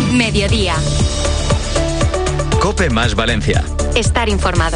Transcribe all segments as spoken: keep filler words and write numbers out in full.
Mediodía. COPE más Valencia. Estar informado.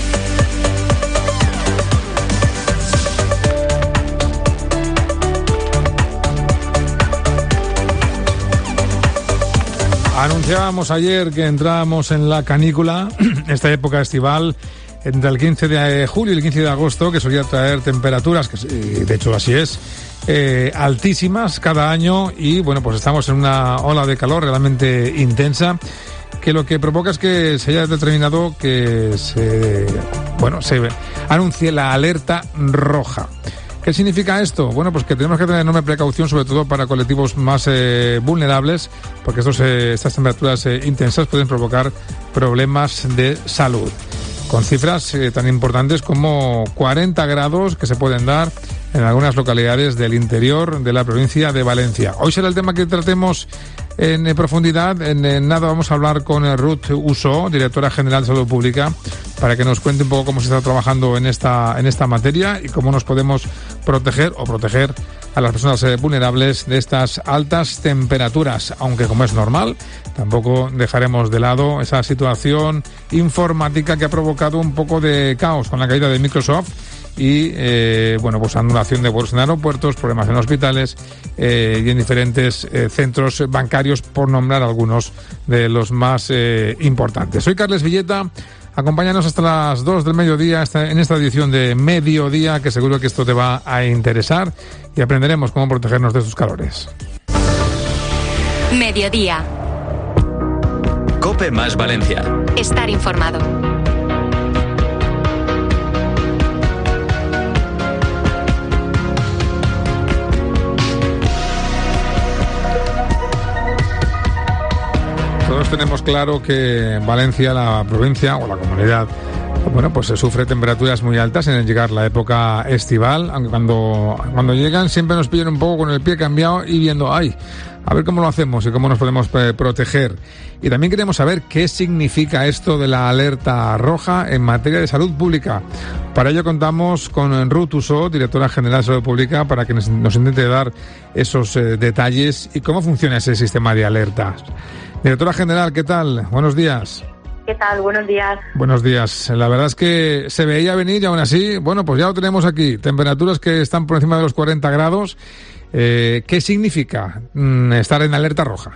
Anunciábamos ayer que entrábamos en la canícula, esta época estival, entre el quince de julio y el quince de agosto, que solía traer temperaturas, que de hecho así es, eh, altísimas cada año, y bueno, pues estamos en una ola de calor realmente intensa, que lo que provoca es que se haya determinado que se, bueno, se anuncie la alerta roja. ¿Qué significa esto? Bueno, pues que tenemos que tener enorme precaución, sobre todo para colectivos más eh, vulnerables, porque estos, eh, estas temperaturas eh, intensas pueden provocar problemas de salud. Con cifras eh, tan importantes como cuarenta grados que se pueden dar en algunas localidades del interior de la provincia de Valencia. Hoy será el tema que tratemos en profundidad. En, en nada vamos a hablar con Ruth Usó, directora general de Salud Pública, para que nos cuente un poco cómo se está trabajando en esta en esta materia y cómo nos podemos proteger o proteger a las personas eh, vulnerables de estas altas temperaturas. Aunque, como es normal, tampoco dejaremos de lado esa situación informática que ha provocado un poco de caos con la caída de Microsoft y, eh, bueno, pues anulación de vuelos en aeropuertos, problemas en hospitales eh, y en diferentes eh, centros bancarios, por nombrar algunos de los más eh, importantes. Soy Carles Villeta. Acompáñanos hasta las dos del mediodía en esta edición de Mediodía, que seguro que esto te va a interesar y aprenderemos cómo protegernos de estos calores. Mediodía. COPE más Valencia. Estar informado. Todos tenemos claro que Valencia, la provincia o la comunidad, bueno, pues se sufre temperaturas muy altas en el llegar la época estival, aunque cuando, cuando llegan siempre nos pillan un poco con el pie cambiado y viendo, ay, a ver cómo lo hacemos y cómo nos podemos eh, proteger. Y también queremos saber qué significa esto de la alerta roja en materia de salud pública. Para ello contamos con Ruth Usó, directora general de Salud Pública, para que nos, nos intente dar esos eh, detalles y cómo funciona ese sistema de alertas. Directora general, ¿qué tal? Buenos días. ¿Qué tal? Buenos días. Buenos días. La verdad es que se veía venir y aún así, bueno, pues ya lo tenemos aquí. Temperaturas que están por encima de los cuarenta grados. Eh, ¿Qué significa mm, estar en alerta roja?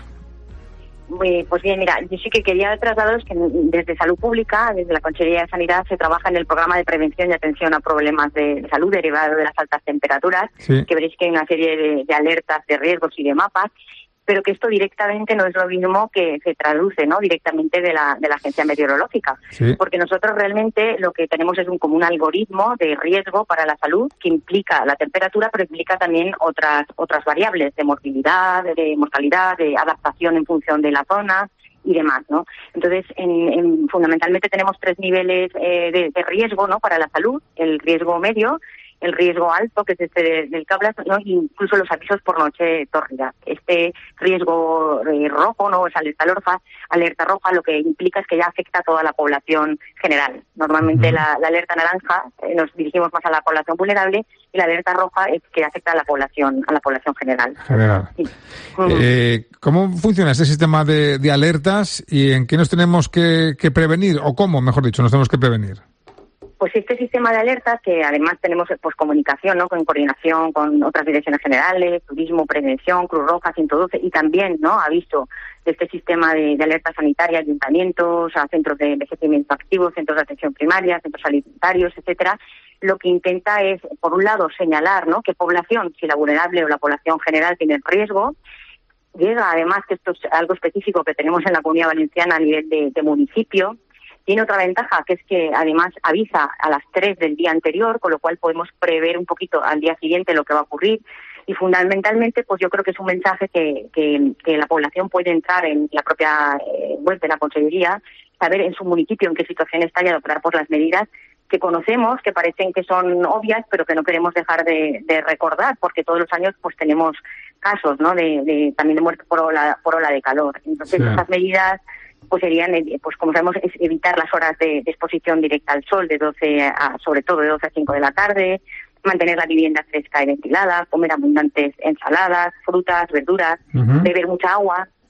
Pues bien, mira, yo sí que quería trasladaros que desde Salud Pública, desde la Consellería de Sanidad, se trabaja en el programa de prevención y atención a problemas de salud derivados de las altas temperaturas, sí. Que veréis que hay una serie de, de alertas, de riesgos y de mapas, pero que esto directamente no es lo mismo que se traduce, ¿no?, directamente de la de la agencia meteorológica, sí. Porque nosotros realmente lo que tenemos es un como un algoritmo de riesgo para la salud que implica la temperatura, pero implica también otras otras variables de morbilidad, de mortalidad, de adaptación en función de la zona y demás, ¿no? Entonces, en, en, fundamentalmente tenemos tres niveles eh, de, de riesgo, ¿no?, para la salud: el riesgo medio, el riesgo alto, que es este del que hablas, ¿no?, incluso los avisos por noche tórrida. Este riesgo eh, rojo, ¿no?, es alerta roja, alerta roja, lo que implica es que ya afecta a toda la población general. Normalmente uh-huh. la, la alerta naranja eh, nos dirigimos más a la población vulnerable, y la alerta roja es que afecta a la población a la población general. General. Sí. Uh-huh. Eh, ¿Cómo funciona este sistema de, de alertas y en qué nos tenemos que, que prevenir, o cómo, mejor dicho, nos tenemos que prevenir? Pues este sistema de alertas, que además tenemos pues comunicación, ¿no?, con coordinación con otras direcciones generales, turismo, prevención, Cruz Roja, ciento doce, y también, ¿no?, aviso de este sistema de, de alerta sanitaria, ayuntamientos, a centros de envejecimiento activo, centros de atención primaria, centros sanitarios, etcétera. Lo que intenta es, por un lado, señalar, ¿no?, qué población, si la vulnerable o la población general, tiene riesgo. Llega, además, que esto es algo específico que tenemos en la Comunidad Valenciana a nivel de, de municipio. Tiene otra ventaja, que es que además avisa a las tres del día anterior, con lo cual podemos prever un poquito al día siguiente lo que va a ocurrir. Y fundamentalmente, pues yo creo que es un mensaje que, que, que la población puede entrar en la propia eh, web de la Consellería, saber en su municipio en qué situación está y adoptar pues las medidas que conocemos, que parecen que son obvias, pero que no queremos dejar de, de recordar, porque todos los años pues tenemos casos, ¿no?, de, de también de muerte por ola, por ola de calor. Entonces, sí. Esas medidas pues serían, pues como sabemos, es evitar las horas de, de exposición directa al sol, de doce a, sobre todo de doce a cinco de la tarde, mantener la vivienda fresca y ventilada, comer abundantes ensaladas, frutas, verduras, uh-huh. beber mucha agua,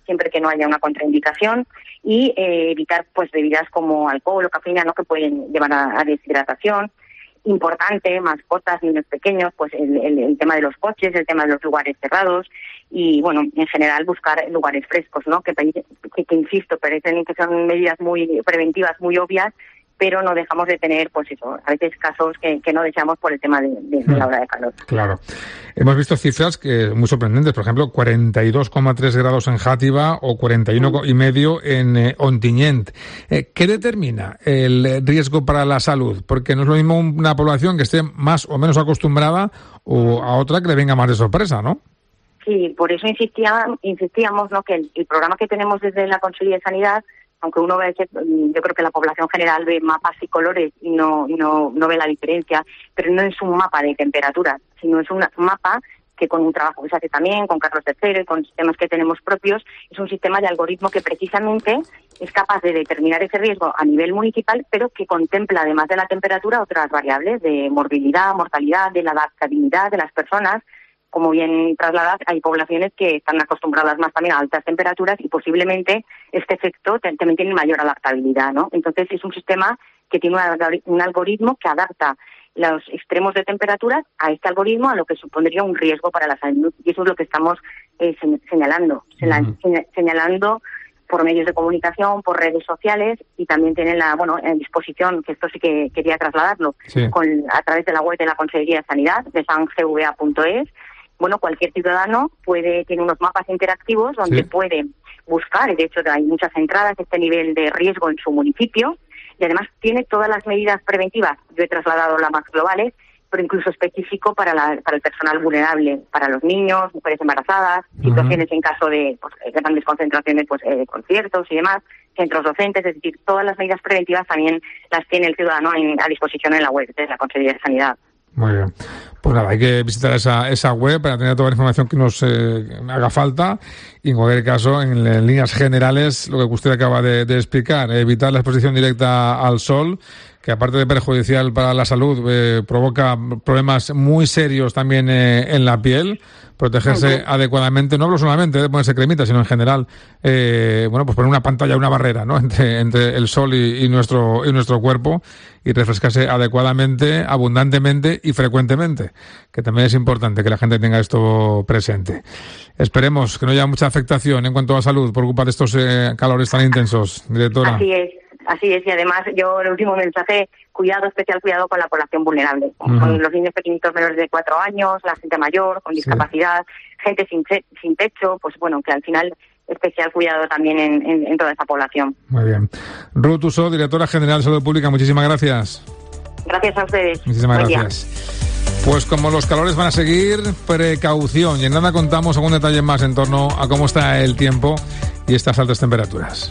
siempre que no haya una contraindicación, y eh, evitar pues bebidas como alcohol o cafeína, ¿no?, que pueden llevar a, a deshidratación. Importante, mascotas, niños pequeños, pues el, el, el tema de los coches, el tema de los lugares cerrados y, bueno, en general buscar lugares frescos, ¿no? Que, que, que insisto, parecen que son medidas muy preventivas, muy obvias, pero no dejamos de tener, pues eso, a veces casos que, que no deseamos por el tema de, de, de la hora de calor. Claro. Hemos visto cifras que muy sorprendentes, por ejemplo, cuarenta y dos coma tres grados en Játiva o cuarenta y uno y medio en eh, Ontinyent. Eh, ¿Qué determina el riesgo para la salud? Porque no es lo mismo una población que esté más o menos acostumbrada o a otra que le venga más de sorpresa, ¿no? Sí, por eso insistía, insistíamos, ¿no?, que el, el programa que tenemos desde la Consellería de Sanidad, aunque uno ve, yo creo que la población general ve mapas y colores y no, no, no ve la diferencia, pero no es un mapa de temperaturas, sino es un mapa que con un trabajo que se hace también con Carlos tercero y con sistemas que tenemos propios, es un sistema de algoritmo que precisamente es capaz de determinar ese riesgo a nivel municipal, pero que contempla, además de la temperatura, otras variables de morbilidad, mortalidad, de la adaptabilidad de las personas. Como bien trasladas, hay poblaciones que están acostumbradas más también a altas temperaturas y posiblemente este efecto también tiene mayor adaptabilidad, ¿no? Entonces es un sistema que tiene un algoritmo que adapta los extremos de temperaturas a este algoritmo, a lo que supondría un riesgo para la salud. Y eso es lo que estamos eh, señalando, uh-huh. señalando por medios de comunicación, por redes sociales, y también tienen la, bueno, en disposición, que esto sí que quería trasladarlo, sí. con, a través de la web de la Consellería de Sanidad, de san g v a punto es. Bueno, cualquier ciudadano puede, tiene unos mapas interactivos donde sí. puede buscar, y de hecho hay muchas entradas, este nivel de riesgo en su municipio, y además tiene todas las medidas preventivas. Yo he trasladado las más globales, pero incluso específico para, la, para el personal vulnerable, para los niños, mujeres embarazadas, uh-huh. situaciones en caso de pues, grandes concentraciones, pues eh, conciertos y demás, centros docentes, es decir, todas las medidas preventivas también las tiene el ciudadano en, a disposición en la web de la Consellería de Sanidad. Muy bien. Pues nada, hay que visitar esa esa web para tener toda la información que nos eh, haga falta y en cualquier caso, en, en líneas generales, lo que usted acaba de, de explicar, evitar la exposición directa al sol, que aparte de perjudicial para la salud, eh, provoca problemas muy serios también eh, en la piel. Protegerse uh-huh. adecuadamente, no hablo solamente de ponerse cremita, sino en general, eh, bueno, pues poner una pantalla, una barrera, ¿no?, entre, entre el sol y, y nuestro y nuestro cuerpo, y refrescarse adecuadamente, abundantemente y frecuentemente, que también es importante que la gente tenga esto presente. Esperemos que no haya mucha afectación en cuanto a salud por culpa de estos eh, calores tan intensos, directora. Así es. Así es, y además yo el último mensaje, cuidado, especial cuidado con la población vulnerable, uh-huh. con los niños pequeñitos menores de cuatro años, la gente mayor, con discapacidad, sí. gente sin, te- sin techo, pues bueno, que al final especial cuidado también en, en, en toda esa población. Muy bien. Ruth Uso, directora general de Salud Pública, muchísimas gracias. Gracias a ustedes. Muchísimas Buen gracias. Día. Pues como los calores van a seguir, precaución, y en nada contamos algún detalle más en torno a cómo está el tiempo y estas altas temperaturas.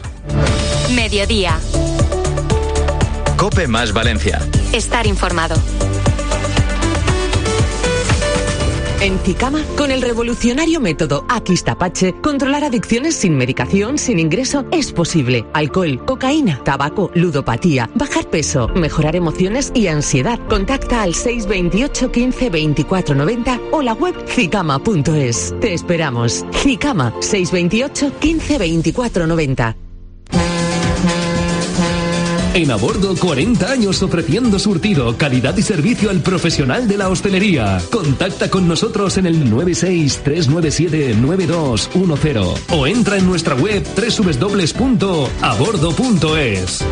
Mediodía. COPE más Valencia. Estar informado. En Zicama, con el revolucionario método Aquistapache, controlar adicciones sin medicación, sin ingreso, es posible. Alcohol, cocaína, tabaco, ludopatía, bajar peso, mejorar emociones y ansiedad. Contacta al seis veintiocho quince veinticuatro noventa o la web zicama punto es. Te esperamos. Zicama, seis veintiocho quince veinticuatro noventa. En A Bordo, cuarenta años ofreciendo surtido, calidad y servicio al profesional de la hostelería. Contacta con nosotros en el nueve seis tres nueve siete nueve dos uno cero o entra en nuestra web doble u doble u doble u punto a bordo punto es.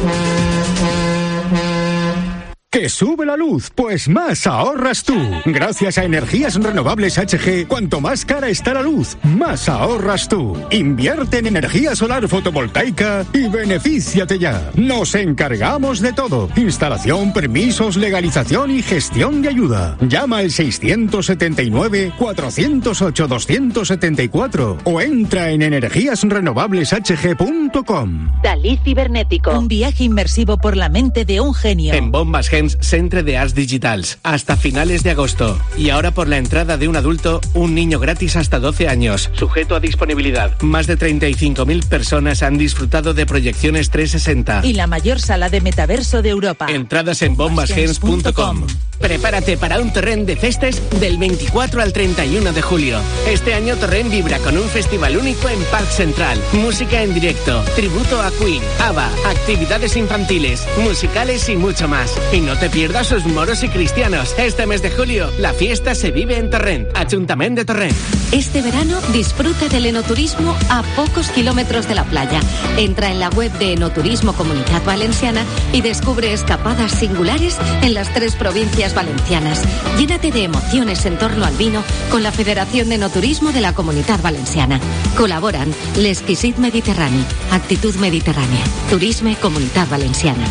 ¿Que sube la luz? Pues más ahorras tú. Gracias a Energías Renovables H G, cuanto más cara está la luz, más ahorras tú. Invierte en energía solar fotovoltaica y benefíciate ya. Nos encargamos de todo. Instalación, permisos, legalización y gestión de ayuda. Llama al seiscientos setenta y nueve, cuatrocientos ocho, doscientos setenta y cuatro o entra en energías renovables h g punto com. Dalí Cibernético. Un viaje inmersivo por la mente de un genio. En Bombas Gens, Centre de Arts Digitals, hasta finales de agosto. Y ahora por la entrada de un adulto, un niño gratis hasta doce años, sujeto a disponibilidad. Más de treinta y cinco mil personas han disfrutado de proyecciones trescientos sesenta. Y la mayor sala de metaverso de Europa. Entradas en bombas gens punto com. Prepárate para un Torrent de festes del veinticuatro al treinta y uno de julio. Este año Torrent vibra con un festival único en Park Central. Música en directo, tributo a Queen, ABBA, actividades infantiles, musicales y mucho más. Y no te pierdas sus moros y cristianos. Este mes de julio, la fiesta se vive en Torrent, Ayuntamiento de Torrent. Este verano disfruta del enoturismo a pocos kilómetros de la playa. Entra en la web de Enoturismo Comunidad Valenciana y descubre escapadas singulares en las tres provincias valencianas. Llénate de emociones en torno al vino con la Federación de Enoturismo de la Comunidad Valenciana. Colaboran l'Exquisit Mediterrani, Actitud Mediterránea, Turisme Comunidad Valenciana.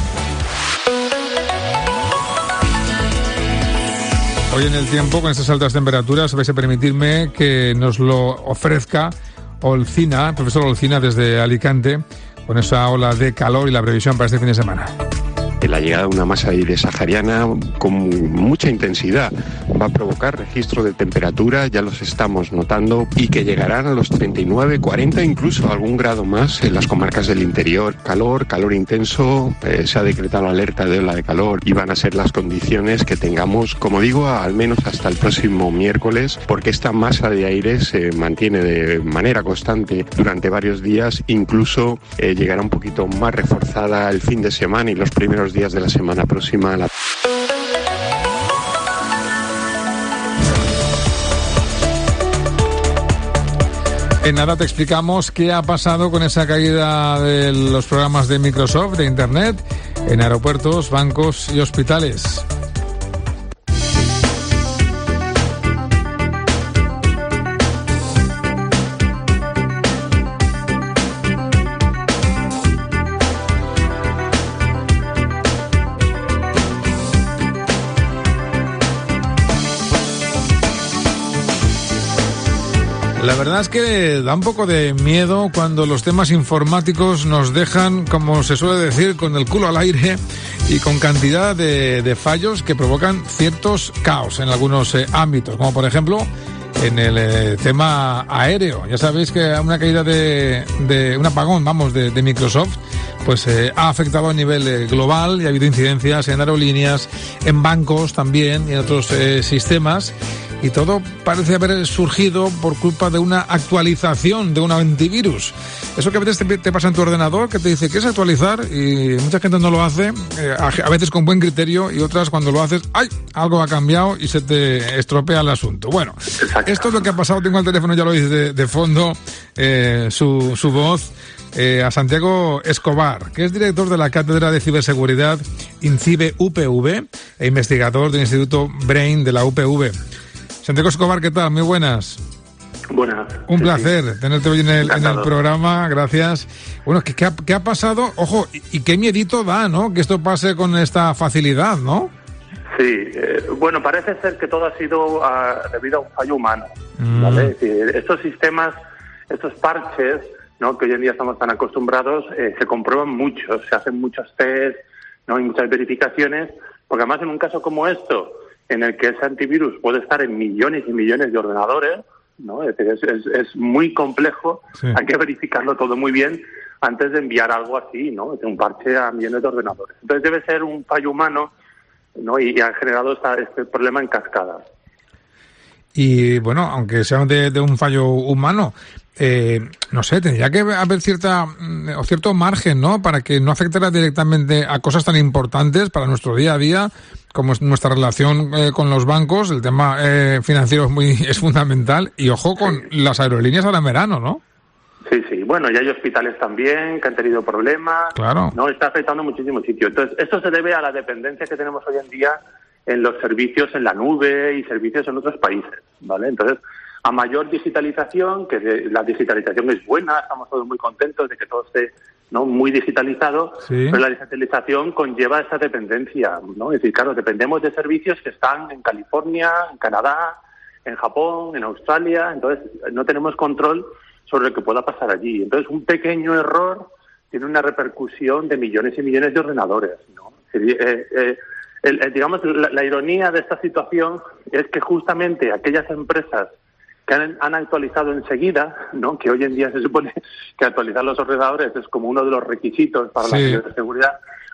Hoy en el tiempo, con estas altas temperaturas, vais a permitirme que nos lo ofrezca Olcina, profesor Olcina desde Alicante, con esa ola de calor y la previsión para este fin de semana. La llegada de una masa de aire sahariana con mucha intensidad va a provocar registros de temperatura, ya los estamos notando, y que llegarán a los treinta y nueve, cuarenta, incluso algún grado más en las comarcas del interior. Calor, calor intenso, eh, se ha decretado alerta de ola de calor y van a ser las condiciones que tengamos, como digo, al menos hasta el próximo miércoles, porque esta masa de aire se mantiene de manera constante durante varios días, incluso eh, llegará un poquito más reforzada el fin de semana y los primeros días de la semana próxima. La... En nada te explicamos qué ha pasado con esa caída de los programas de Microsoft, de Internet, en aeropuertos, bancos y hospitales. La verdad es que da un poco de miedo cuando los temas informáticos nos dejan, como se suele decir, con el culo al aire y con cantidad de, de fallos que provocan ciertos caos en algunos eh, ámbitos, como por ejemplo en el eh, tema aéreo. Ya sabéis que una caída de, de un apagón, vamos, de, de Microsoft, pues eh, ha afectado a nivel eh, global y ha habido incidencias en aerolíneas, en bancos también y en otros eh, sistemas. Y todo parece haber surgido por culpa de una actualización de un antivirus. Eso que a veces te, te pasa en tu ordenador, que te dice que es actualizar, y mucha gente no lo hace, eh, a, a veces con buen criterio, y otras cuando lo haces, ¡ay!, algo ha cambiado y se te estropea el asunto. Bueno, esto es lo que ha pasado. Tengo el teléfono, ya lo dice de, de fondo, eh, su, su voz, eh, a Santiago Escobar, que es director de la Cátedra de Ciberseguridad INCIBE U P V e investigador del Instituto Brain de la U P V. Santiago Escobar, ¿qué tal? Muy buenas. Buenas. Un sí, placer sí. tenerte hoy en el, en el programa, gracias. Bueno, ¿qué, qué, ha, ¿qué ha pasado? Ojo, y, y qué miedito da, ¿no?, que esto pase con esta facilidad, ¿no? Sí, eh, bueno, parece ser que todo ha sido uh, debido a un fallo humano, ¿vale? Mm. Es decir, estos sistemas, estos parches, ¿no?, que hoy en día estamos tan acostumbrados, eh, se comprueban muchos, se hacen muchos test, ¿no?, y muchas verificaciones, porque además en un caso como esto, en el que ese antivirus puede estar en millones y millones de ordenadores, ¿no? Es decir, es, es, es muy complejo, sí. Hay que verificarlo todo muy bien antes de enviar algo así, ¿no? Un parche a millones de ordenadores. Entonces debe ser un fallo humano, ¿no? Y, y han generado esta, este problema en cascada. Y bueno, aunque sea de, de un fallo humano, eh, no sé, tendría que haber cierta o cierto margen, ¿no?, para que no afectara directamente a cosas tan importantes para nuestro día a día, como es nuestra relación eh, con los bancos. El tema eh, financiero es muy es fundamental, y ojo con sí. las aerolíneas ahora en verano, ¿no? Sí, sí. Bueno, y hay hospitales también que han tenido problemas. Claro. No, está afectando muchísimos sitios. Entonces, esto se debe a la dependencia que tenemos hoy en día en los servicios en la nube y servicios en otros países, ¿vale? Entonces, a mayor digitalización, que de, la digitalización es buena, estamos todos muy contentos de que todo esté, ¿no?, muy digitalizado, sí. Pero la digitalización conlleva esa dependencia, ¿no? Es decir, claro, dependemos de servicios que están en California, en Canadá, en Japón, en Australia, entonces no tenemos control sobre lo que pueda pasar allí. Entonces, un pequeño error tiene una repercusión de millones y millones de ordenadores, ¿no? Es decir, eh, eh, el, el, digamos, la, la ironía de esta situación es que justamente aquellas empresas que han, han actualizado enseguida, ¿no?, que hoy en día se supone que actualizar los ordenadores es como uno de los requisitos para sí. la ciberseguridad,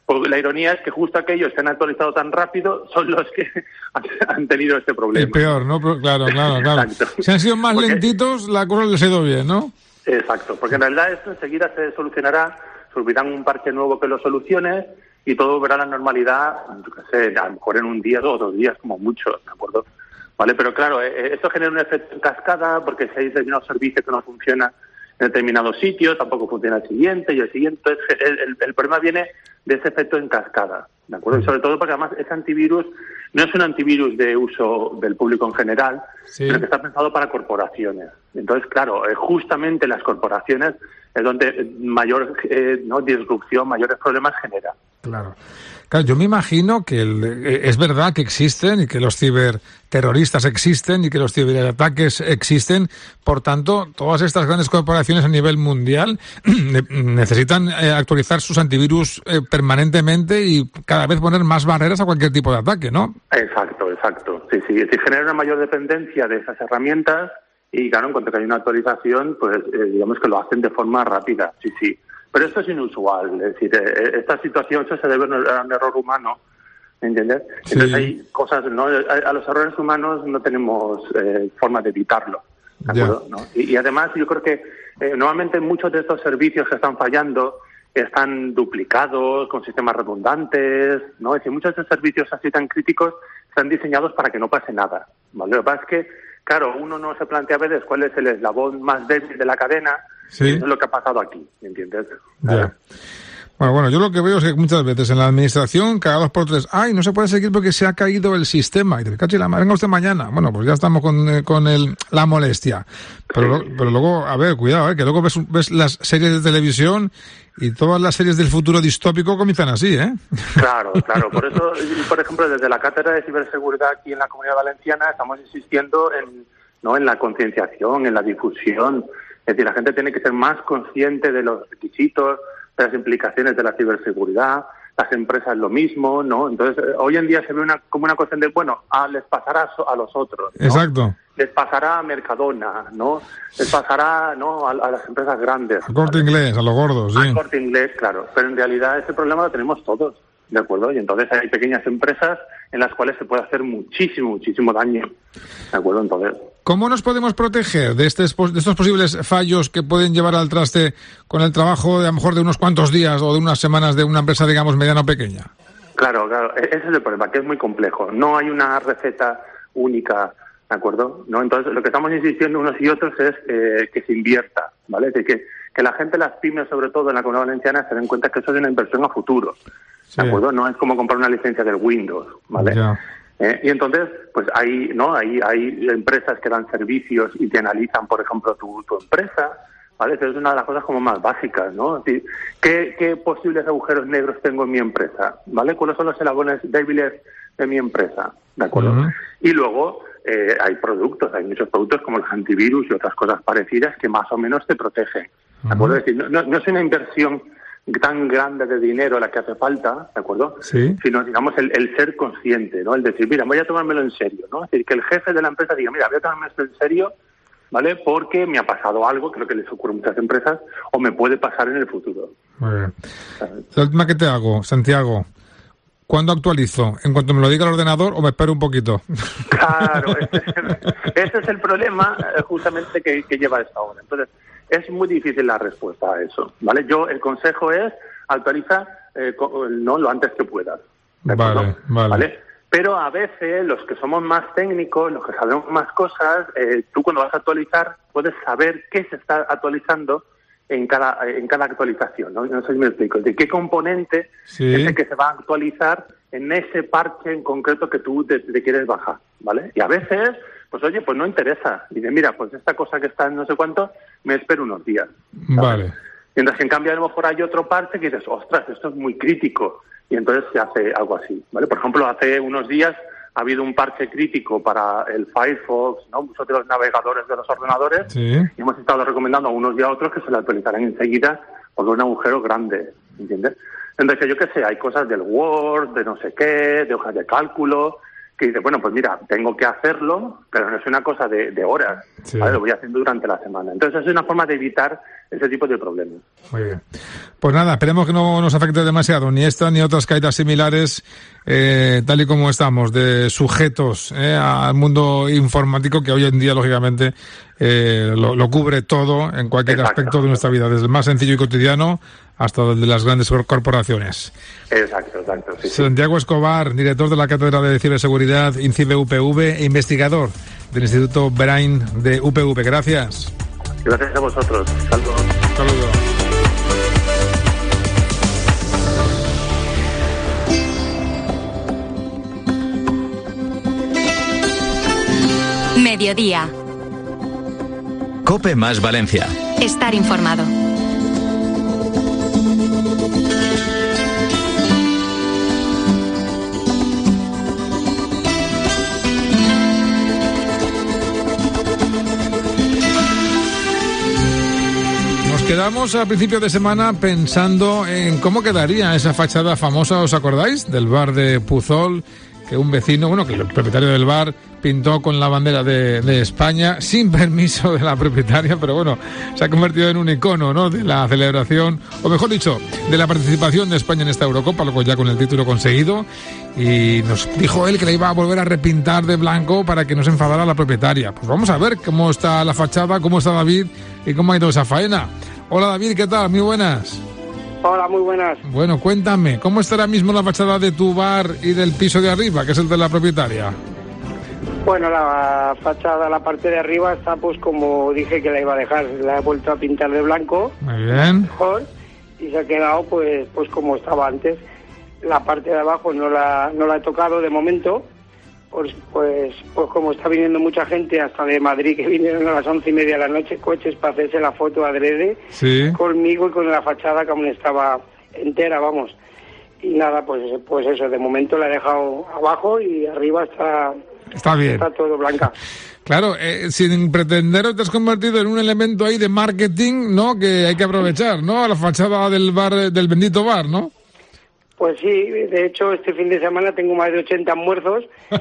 Pues la ironía es que justo aquellos que han actualizado tan rápido son los que han tenido este problema. El peor, ¿no? Claro, claro, claro. Exacto. Si han sido más porque... lentitos, la cosa les ha ido bien, ¿no? Exacto, porque en realidad esto enseguida se solucionará, subirán un parche nuevo que lo solucione y todo volverá a la normalidad, yo qué sé, a lo mejor en un día o dos días como mucho, ¿de acuerdo? Vale, pero claro, eh, esto genera un efecto en cascada porque si hay determinados servicios que no funcionan en determinados sitios, tampoco funciona el siguiente y el siguiente. Entonces, el, el, el problema viene de ese efecto en cascada, ¿de acuerdo? Y sobre todo porque además ese antivirus no es un antivirus de uso del público en general, sí. sino que está pensado para corporaciones. Entonces, claro, eh, justamente las corporaciones es donde mayor eh, no disrupción, mayores problemas genera. Claro. Claro, yo me imagino que el, es verdad que existen y que los ciberterroristas existen y que los ciberataques existen. Por tanto, todas estas grandes corporaciones a nivel mundial necesitan eh, actualizar sus antivirus eh, permanentemente y cada vez poner más barreras a cualquier tipo de ataque, ¿no? Exacto, exacto. Sí, sí. Se genera una mayor dependencia de esas herramientas y, claro, en cuanto que hay una actualización, pues eh, digamos que lo hacen de forma rápida. Sí, sí. Pero esto es inusual, es decir, esta situación eso se debe a un error humano, ¿entiendes? Sí. Entonces hay cosas, ¿no? A los errores humanos no tenemos eh, forma de evitarlo, ¿de acuerdo? ¿No? Y, y además yo creo que eh, normalmente muchos de estos servicios que están fallando están duplicados, con sistemas redundantes, ¿no? Es decir, muchos de estos servicios así tan críticos están diseñados para que no pase nada, ¿vale? Lo que pasa es que, claro, uno no se plantea a veces cuál es el eslabón más débil de la cadena. Sí. Eso es lo que ha pasado aquí, ¿entiendes? Ya. Bueno, bueno, yo lo que veo es que muchas veces en la administración, cada dos por tres, ay, no se puede seguir porque se ha caído el sistema. Y te caché la madre, venga usted mañana. Bueno, pues ya estamos con, con el, la molestia. Pero, sí. pero luego, a ver, cuidado, ¿eh? Que luego ves, ves las series de televisión y todas las series del futuro distópico comienzan así, ¿eh? Claro, claro. Por eso, por ejemplo, desde la Cátedra de Ciberseguridad aquí en la Comunidad Valenciana estamos insistiendo en, ¿no? en la concienciación, en la difusión. Es decir, la gente tiene que ser más consciente de los requisitos, de las implicaciones de la ciberseguridad, las empresas lo mismo, ¿no? Entonces, eh, hoy en día se ve una como una cuestión de, bueno, ah, les pasará a los otros, ¿no? Exacto. Les pasará a Mercadona, ¿no? Les pasará, ¿no? A, a las empresas grandes. Al Corte Inglés, a los gordos, sí. Al Corte Inglés, claro. Pero en realidad ese problema lo tenemos todos, ¿de acuerdo? Y entonces hay pequeñas empresas en las cuales se puede hacer muchísimo, muchísimo daño, ¿de acuerdo? Entonces... ¿Cómo nos podemos proteger de, este, de estos posibles fallos que pueden llevar al traste con el trabajo de a lo mejor de unos cuantos días o de unas semanas de una empresa, digamos, mediana o pequeña? Claro, claro. Ese es el problema, que es muy complejo. No hay una receta única, ¿de acuerdo? ¿No? Entonces, lo que estamos insistiendo unos y otros es eh, que se invierta, ¿vale? De que, que la gente, las pymes, sobre todo en la Comunidad Valenciana, se den cuenta que eso es una inversión a futuro, ¿de sí. acuerdo? No es como comprar una licencia del Windows, ¿vale? Ya. Eh, y entonces, pues hay, ¿no? Hay, hay empresas que dan servicios y te analizan, por ejemplo, tu, tu empresa, ¿vale? Eso es una de las cosas como más básicas, ¿no? Es decir, ¿qué, qué posibles agujeros negros tengo en mi empresa? ¿Vale? ¿Cuáles son los eslabones débiles de mi empresa? ¿De acuerdo? Uh-huh. Y luego eh, hay productos, hay muchos productos como los antivirus y otras cosas parecidas que más o menos te protegen, ¿de acuerdo? Uh-huh. Es decir, no, no es una inversión tan grande de dinero la que hace falta, ¿de acuerdo? Sí. Sino, digamos, el, el ser consciente, ¿no? El decir, mira, voy a tomármelo en serio, ¿no? Es decir, que el jefe de la empresa diga, mira, voy a tomarme esto en serio, ¿vale? Porque me ha pasado algo, creo que les ocurre a muchas empresas, o me puede pasar en el futuro. Muy bien. La última que te hago, Santiago, ¿cuándo actualizo? ¿En cuanto me lo diga el ordenador o me espero un poquito? Claro, ese, ese es el problema justamente que, que lleva a esta hora. Entonces, es muy difícil la respuesta a eso, ¿vale? Yo, el consejo es actualiza eh, no lo antes que puedas, ¿de acuerdo? Vale, vale. ¿Vale? Pero a veces los que somos más técnicos, los que sabemos más cosas, eh, tú cuando vas a actualizar puedes saber qué se está actualizando en cada en cada actualización, ¿no? No sé si me explico. De qué componente sí. es el que se va a actualizar en ese parche en concreto que tú te, te quieres bajar, ¿vale? Y a veces, pues oye, pues no interesa. Dice, mira, pues esta cosa que está en no sé cuánto, me espero unos días, ¿sabes? Vale. Mientras que en cambio a lo mejor hay otro parche que dices, ostras, esto es muy crítico. Y entonces se hace algo así, ¿vale? Por ejemplo, hace unos días ha habido un parche crítico para el Firefox, ¿no? Muchos de los navegadores de los ordenadores. Sí. Y hemos estado recomendando a unos y a otros que se lo actualizaran enseguida por un agujero grande, ¿entiendes? Entonces, yo qué sé, hay cosas del Word, de no sé qué, de hojas de cálculo, que dice, bueno, pues mira, tengo que hacerlo, pero no es una cosa de, de horas, sí. ¿vale? Lo voy haciendo durante la semana. Entonces, es una forma de evitar ese tipo de problemas. Muy bien. Pues nada, esperemos que no nos afecte demasiado ni esta ni otras caídas similares, eh, tal y como estamos, de sujetos eh, al mundo informático que hoy en día, lógicamente, eh, lo, lo cubre todo en cualquier Exacto. aspecto de nuestra vida, desde el más sencillo y cotidiano hasta el de las grandes corporaciones. Exacto, exacto. Sí, Santiago sí. Escobar, director de la Cátedra de Ciberseguridad INCIBE U P V e investigador del Instituto Brain de U P V. Gracias. Gracias a vosotros. Saludos. Saludos. Mediodía. COPE más Valencia. Estar informado. Quedamos a principio de semana pensando en cómo quedaría esa fachada famosa, ¿os acordáis? Del bar de Puzol, que un vecino, bueno, que el propietario del bar pintó con la bandera de, de España, sin permiso de la propietaria, pero bueno, se ha convertido en un icono, ¿no?, de la celebración, o mejor dicho, de la participación de España en esta Eurocopa, luego ya con el título conseguido, y nos dijo él que la iba a volver a repintar de blanco para que no se enfadara la propietaria. Pues vamos a ver cómo está la fachada, cómo está David y cómo ha ido esa faena. Hola David, ¿qué tal? Muy buenas. Hola, muy buenas. Bueno, cuéntame, ¿cómo está ahora mismo la fachada de tu bar y del piso de arriba, que es el de la propietaria? Bueno, la fachada, la parte de arriba está pues como dije que la iba a dejar, la he vuelto a pintar de blanco. Muy bien. Mejor, y se ha quedado pues pues como estaba antes. La parte de abajo no la no la he tocado de momento, pues pues pues como está viniendo mucha gente hasta de Madrid, que vinieron a las once y media de la noche, coches para hacerse la foto adrede, sí, conmigo y con la fachada que aún estaba entera, vamos. Y nada, pues pues eso, de momento la he dejado abajo y arriba está está bien, está todo blanca. Claro, eh, sin pretender te has convertido en un elemento ahí de marketing, ¿no?, que hay que aprovechar, ¿no?, a la fachada del bar, del bendito bar, ¿no? Pues sí, de hecho este fin de semana tengo más de ochenta almuerzos,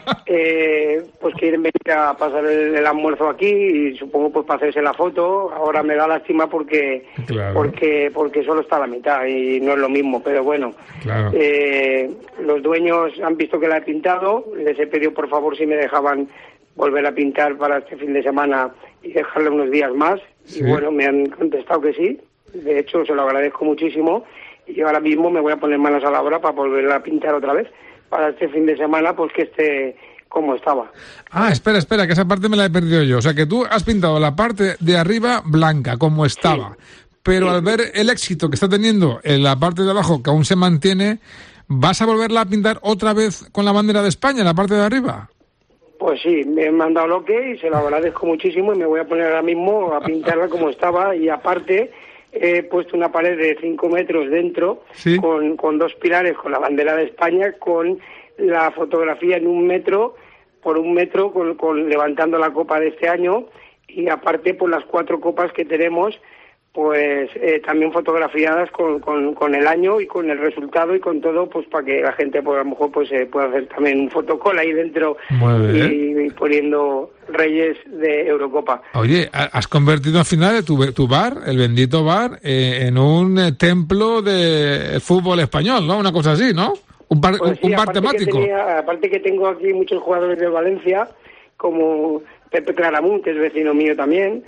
eh, pues quieren venir a pasar el, el almuerzo aquí y supongo pues para hacerse la foto. Ahora me da lástima porque claro. porque porque solo está a la mitad y no es lo mismo, pero bueno, claro. eh, los dueños han visto que la he pintado, les he pedido por favor si me dejaban volver a pintar para este fin de semana y dejarle unos días más, sí. Y bueno, me han contestado que sí, de hecho se lo agradezco muchísimo. Y ahora mismo me voy a poner manos a la obra para volverla a pintar otra vez, para este fin de semana, pues que esté como estaba. Ah, espera, espera, que esa parte me la he perdido yo. O sea, que tú has pintado la parte de arriba blanca, como estaba. Sí. Pero sí. Al ver el éxito que está teniendo en la parte de abajo, que aún se mantiene, ¿vas a volverla a pintar otra vez con la bandera de España en la parte de arriba? Pues sí, me han mandado lo que y se lo agradezco muchísimo y me voy a poner ahora mismo a pintarla como estaba y aparte he puesto una pared de cinco metros dentro, ¿sí?, con, con dos pilares, con la bandera de España, con la fotografía en un metro, por un metro, con, con levantando la copa de este año, y aparte por las cuatro copas que tenemos, pues eh, también fotografiadas con, con, con el año y con el resultado y con todo, pues para que la gente pues, a lo mejor pues eh, pueda hacer también un fotocall ahí dentro y, y poniendo Reyes de Eurocopa. Oye, has convertido al final tu, tu bar, el bendito bar, eh, en un eh, templo del fútbol español, ¿no? Una cosa así, ¿no? Un bar, pues sí, un bar temático. Que tenía, aparte que tengo aquí muchos jugadores de Valencia, como Pepe Claramunt, que es vecino mío también,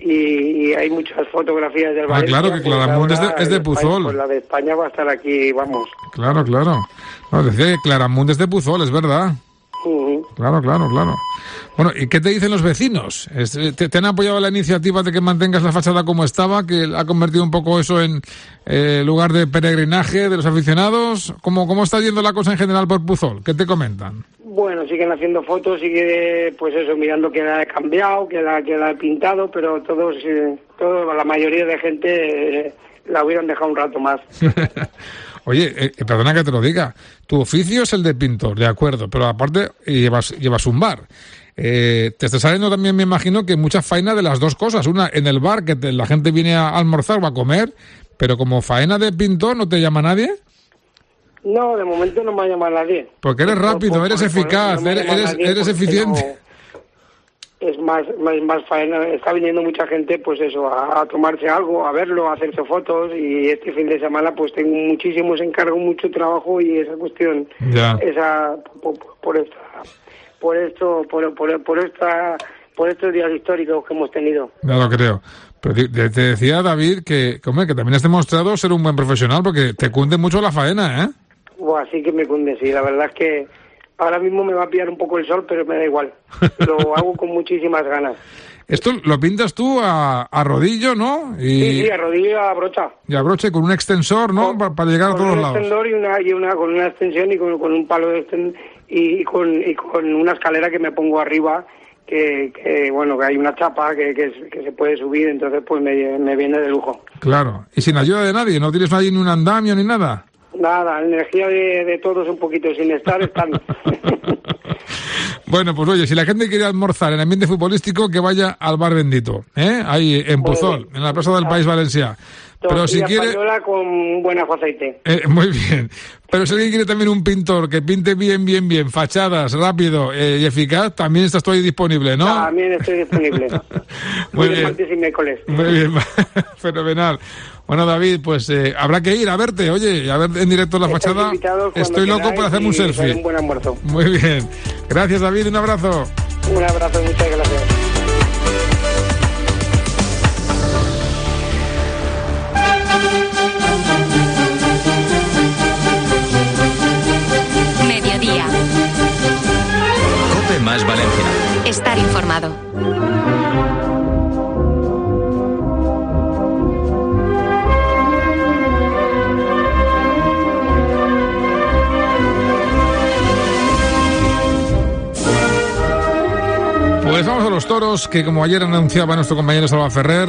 y, y hay muchas fotografías del ah, Valencia. Ah, claro, que Claramunt es de, es de Puzol. Pues la de España va a estar aquí, vamos. Claro, claro. No, decía que Claramunt es de Puzol, es verdad. Uh-huh. Claro, claro, claro. Bueno, ¿y qué te dicen los vecinos? ¿Te, te han apoyado la iniciativa de que mantengas la fachada como estaba, que ha convertido un poco eso en eh, lugar de peregrinaje de los aficionados? ¿Cómo, ¿Cómo está yendo la cosa en general por Puzol? ¿Qué te comentan? Bueno, siguen haciendo fotos, sigue pues eso, mirando que la he cambiado, que la, que la he pintado, pero todos, eh, todos la mayoría de gente eh, la hubieran dejado un rato más. Oye, eh, perdona que te lo diga, tu oficio es el de pintor, de acuerdo, pero aparte llevas, llevas un bar. Eh, te está saliendo también, me imagino, que mucha faena de las dos cosas. Una, en el bar, que te, la gente viene a almorzar o a comer, pero como faena de pintor, ¿no te llama nadie? No, de momento no me ha llamado nadie. Porque eres rápido, por, por, eres por, eficaz, no eres, eres, eres eficiente. es más, más, más faena. Está viniendo mucha gente, pues eso, a, a tomarse algo, a verlo, a hacerse fotos, y este fin de semana pues tengo muchísimos encargos, mucho trabajo, y esa cuestión, ya. esa por, por esta, por esto, por, por, por esta, por estos días históricos que hemos tenido. Ya lo creo. Pero te, te decía, David, que, que, hombre, que también has demostrado ser un buen profesional, porque te cunde mucho la faena, ¿eh? Buah, sí que me cunde, sí. La verdad es que ahora mismo me va a pillar un poco el sol, pero me da igual. Lo hago con muchísimas ganas. Esto lo pintas tú a, a rodillo, ¿no? Y, sí, sí, a rodillo y a brocha. Y a brocha, con un extensor, ¿no? Para, para llegar a todos lados. Con un extensor y una, y una, con una extensión y con, con un palo de extensión y, y, con, y con una escalera que me pongo arriba, que, que bueno, que hay una chapa que, que, que se puede subir, entonces pues me, me viene de lujo. Claro. Y sin ayuda de nadie, ¿no tienes ahí ni un andamio ni nada? Nada, energía de, de todos un poquito, sin estar, estando. Bueno, pues oye, si la gente quiere almorzar en ambiente futbolístico, que vaya al Bar Bendito, ¿eh? Ahí en Puzol, en la plaza del País Valencià. Pero si quiere, española con buen ajo aceite. Eh, muy bien. Pero si alguien quiere también un pintor que pinte bien, bien, bien, fachadas, rápido eh, y eficaz, también estás tú ahí disponible, ¿no? También estoy disponible. Muy bien. Martes y miércoles. Muy bien, fenomenal. Bueno, David, pues eh, habrá que ir a verte, oye, a ver en directo la Estáis fachada. Estoy loco por hacerme un selfie. Un buen almuerzo. Muy bien. Gracias, David, un abrazo. Un abrazo, muchas gracias. Mediodía. COPE más Valencia. Estar informado. Pues vamos a los toros, que como ayer anunciaba nuestro compañero Salva Ferrer,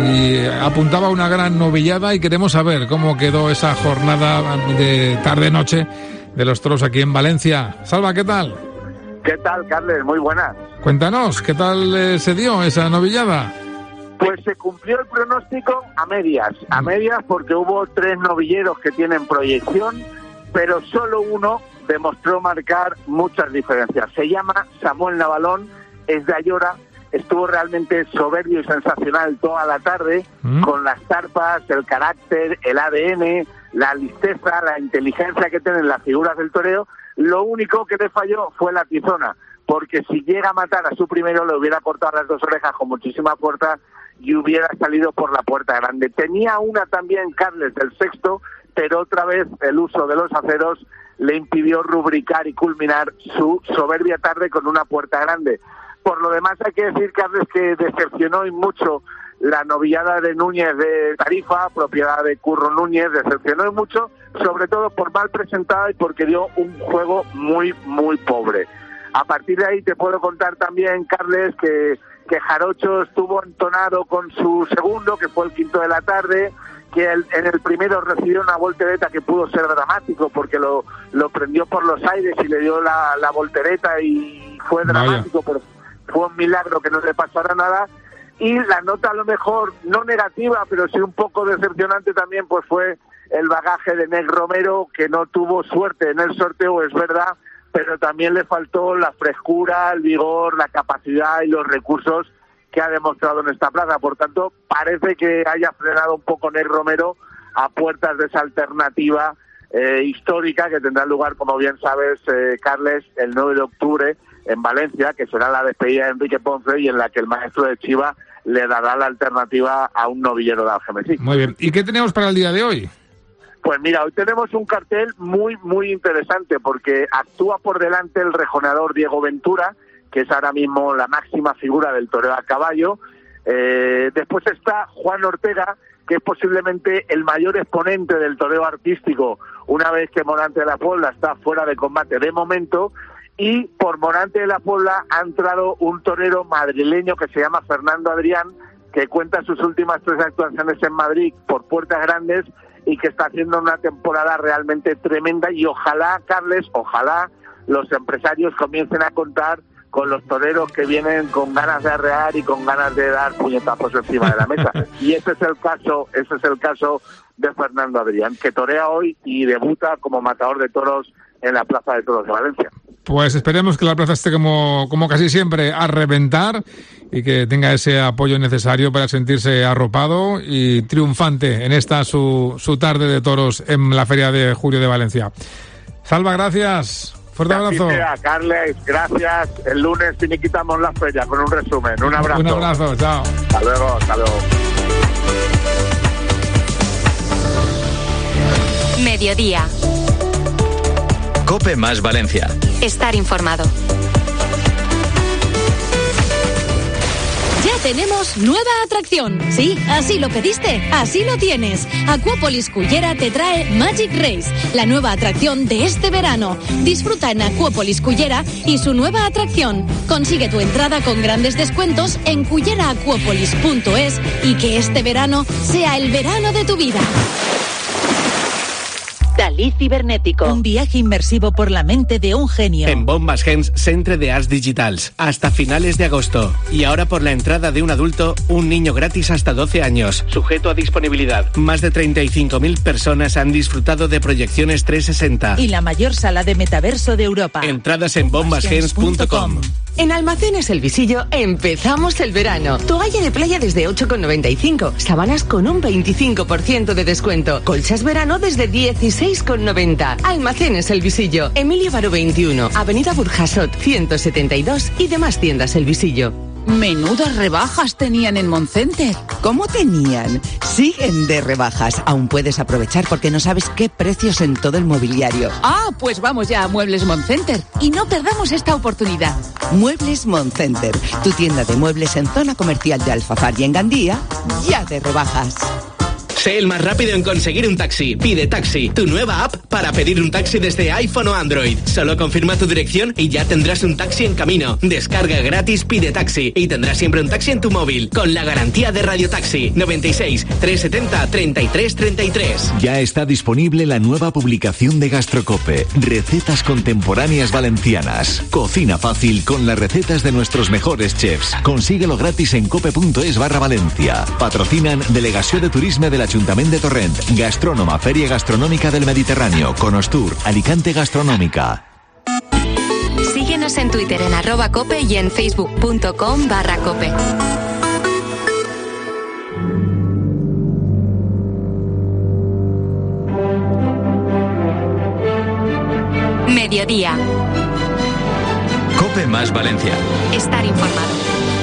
y apuntaba una gran novillada, y queremos saber cómo quedó esa jornada de tarde-noche de los toros aquí en Valencia. Salva, ¿qué tal? ¿Qué tal, Carles? Muy buenas. Cuéntanos, ¿qué tal eh, se dio esa novillada? Pues se cumplió el pronóstico a medias, a medias porque hubo tres novilleros que tienen proyección, pero solo uno demostró marcar muchas diferencias. Se llama Samuel Navalón, es de Ayora, estuvo realmente soberbio y sensacional toda la tarde, ¿Mm? con las tarpas, el carácter, el A D N, la listeza, la inteligencia que tienen las figuras del toreo. Lo único que le falló fue la tizona, porque si llega a matar a su primero le hubiera cortado las dos orejas con muchísima fuerza y hubiera salido por la puerta grande. Tenía una también Carles del sexto, pero otra vez el uso de los aceros le impidió rubricar y culminar su soberbia tarde con una puerta grande. Por lo demás hay que decir, Carles, que decepcionó y mucho la novillada de Núñez de Tarifa, propiedad de Curro Núñez, decepcionó y mucho, sobre todo por mal presentada y porque dio un juego muy, muy pobre. A partir de ahí te puedo contar también, Carles, que, que Jarocho estuvo entonado con su segundo, que fue el quinto de la tarde, que el, en el primero recibió una voltereta que pudo ser dramático porque lo, lo prendió por los aires y le dio la, la voltereta y fue dramático, Vaya. pero fue un milagro que no le pasara nada. Y la nota a lo mejor no negativa, pero sí un poco decepcionante también, pues fue el bagaje de Neg Romero, que no tuvo suerte en el sorteo, es verdad, pero también le faltó la frescura, el vigor, la capacidad y los recursos que ha demostrado en esta plaza. Por tanto, parece que haya frenado un poco Neg Romero a puertas de esa alternativa eh, histórica que tendrá lugar, como bien sabes, eh, Carles, el nueve de octubre en Valencia, que será la despedida de Enrique Ponce y en la que el maestro de Chiva le dará la alternativa a un novillero de Algemesí. Muy bien. ¿Y qué tenemos para el día de hoy? Pues mira, hoy tenemos un cartel muy, muy interesante porque actúa por delante el rejoneador Diego Ventura, que es ahora mismo la máxima figura del toreo a caballo. Eh, después está Juan Ortega, que es posiblemente el mayor exponente del toreo artístico una vez que Morante de la Puebla está fuera de combate de momento. Y por Morante de la Puebla ha entrado un torero madrileño que se llama Fernando Adrián, que cuenta sus últimas tres actuaciones en Madrid por puertas grandes y que está haciendo una temporada realmente tremenda. Y ojalá, Carles, ojalá los empresarios comiencen a contar con los toreros que vienen con ganas de arrear y con ganas de dar puñetazos encima de la mesa. Y ese es el caso, ese es el caso de Fernando Adrián, que torea hoy y debuta como matador de toros en la Plaza de Toros de Valencia. Pues esperemos que la plaza esté como, como casi siempre a reventar y que tenga ese apoyo necesario para sentirse arropado y triunfante en esta su, su tarde de toros en la Feria de Julio de Valencia. Salva, gracias. Fuerte abrazo. Sea, Carles, gracias. El lunes finiquitamos la feria con un resumen. Un abrazo. Un abrazo, chao. Hasta luego, hasta luego. Mediodía. COPE más Valencia. Estar informado. Ya tenemos nueva atracción. Sí, así lo pediste, así lo tienes. Acuópolis Cullera te trae Magic Race, la nueva atracción de este verano. Disfruta en Acuópolis Cullera y su nueva atracción. Consigue tu entrada con grandes descuentos en cullera acuópolis punto es y que este verano sea el verano de tu vida. Dalí Cibernético. Un viaje inmersivo por la mente de un genio. En Bombas Gens, Centre de Arts Digitals. Hasta finales de agosto. Y ahora por la entrada de un adulto, un niño gratis hasta doce años. Sujeto a disponibilidad. Más de treinta y cinco mil personas han disfrutado de proyecciones trescientos sesenta. Y la mayor sala de metaverso de Europa. Entradas en bombas gens punto com. En Almacenes El Visillo empezamos el verano. Toalla de playa desde ocho con noventa y cinco. Sábanas con un veinticinco por ciento de descuento. Colchas verano desde dieciséis con noventa. Almacenes El Visillo. Emilio Baró veintiuno. Avenida Burjasot ciento setenta y dos. Y demás tiendas El Visillo. Menudas rebajas tenían en Moncenter. ¿Cómo tenían? Siguen de rebajas. Aún puedes aprovechar porque no sabes qué precios en todo el mobiliario. Ah, pues vamos ya a Muebles Moncenter y no perdamos esta oportunidad. Muebles Moncenter, tu tienda de muebles en zona comercial de Alfafar y en Gandía, ya de rebajas. Sé el más rápido en conseguir un taxi. Pide Taxi, tu nueva app para pedir un taxi desde iPhone o Android. Solo confirma tu dirección y ya tendrás un taxi en camino. Descarga gratis Pide Taxi y tendrás siempre un taxi en tu móvil con la garantía de Radio Taxi. noventa y seis, trescientos setenta, treinta y tres treinta y tres. Ya está disponible la nueva publicación de Gastrocope. Recetas contemporáneas valencianas. Cocina fácil con las recetas de nuestros mejores chefs. Consíguelo gratis en cope punto es barra Valencia. Patrocinan Delegació de Turisme de la Ayuntamiento de Torrent, Gastrónoma, Feria Gastronómica del Mediterráneo, Conostur, Alicante Gastronómica. Síguenos en Twitter en arroba cope y en facebook punto com barra cope. Mediodía. COPE más Valencia. Estar informado.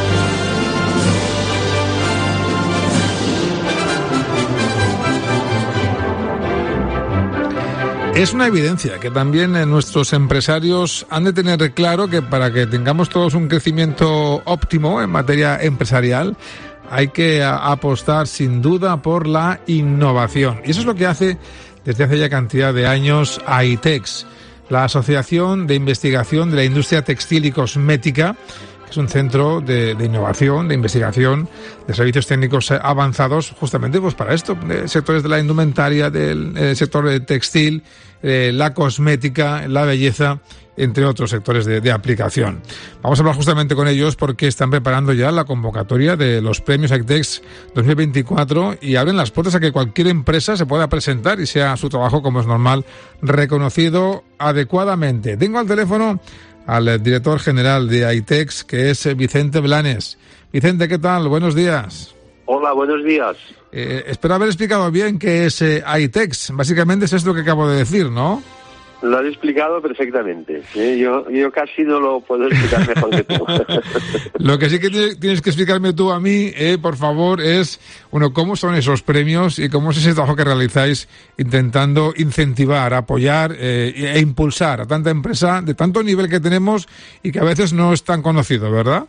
Es una evidencia que también nuestros empresarios han de tener claro que para que tengamos todos un crecimiento óptimo en materia empresarial hay que apostar sin duda por la innovación. Y eso es lo que hace desde hace ya cantidad de años AITEX, la Asociación de Investigación de la Industria Textil y Cosmética, que es un centro de, de innovación, de investigación, de servicios técnicos avanzados, justamente pues para esto, de sectores de la indumentaria, del eh, sector de textil, eh, la cosmética, la belleza, entre otros sectores de, de aplicación. Vamos a hablar justamente con ellos porque están preparando ya la convocatoria de los premios AITEX dos mil veinticuatro y abren las puertas a que cualquier empresa se pueda presentar y sea su trabajo, como es normal, reconocido adecuadamente. Tengo al teléfono al director general de AITEX, que es Vicente Blanes. Vicente, ¿qué tal? Buenos días. Hola, buenos días. Eh, espero haber explicado bien qué es eh, AITEX. Básicamente es esto que acabo de decir, ¿no? Lo has explicado perfectamente. ¿eh? Yo, yo casi no lo puedo explicar mejor que tú. Lo que sí que tienes que explicarme tú a mí, eh, por favor, es, bueno, cómo son esos premios y cómo es ese trabajo que realizáis intentando incentivar, apoyar eh, e impulsar a tanta empresa de tanto nivel que tenemos y que a veces no es tan conocido, ¿verdad?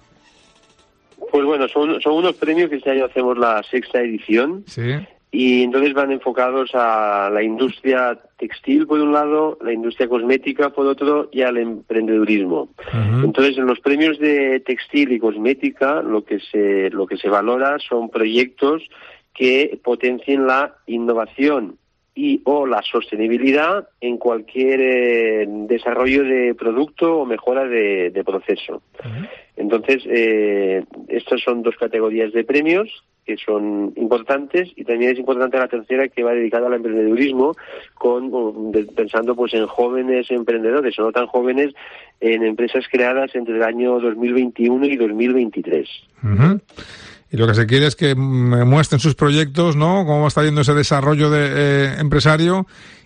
Pues bueno, son, son unos premios que este año hacemos la sexta edición. Sí. Y entonces van enfocados a la industria textil por un lado, la industria cosmética por otro y al emprendedurismo. Uh-huh. Entonces, en los premios de textil y cosmética lo que se lo que se valora son proyectos que potencien la innovación y o la sostenibilidad en cualquier eh, desarrollo de producto o mejora de, de proceso. Uh-huh. Entonces, eh, estas son dos categorías de premios que son importantes, y también es importante la tercera, que va dedicada al emprendedurismo, con de, pensando pues en jóvenes emprendedores o no tan jóvenes, en empresas creadas entre el año dos mil veintiuno y dos mil veintitrés. Uh-huh. Y lo que se quiere es que me muestren sus proyectos, ¿no? Cómo está yendo ese desarrollo de eh, empresario,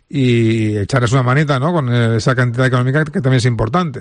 y echarles una manita, ¿no? Con esa cantidad económica que también es importante.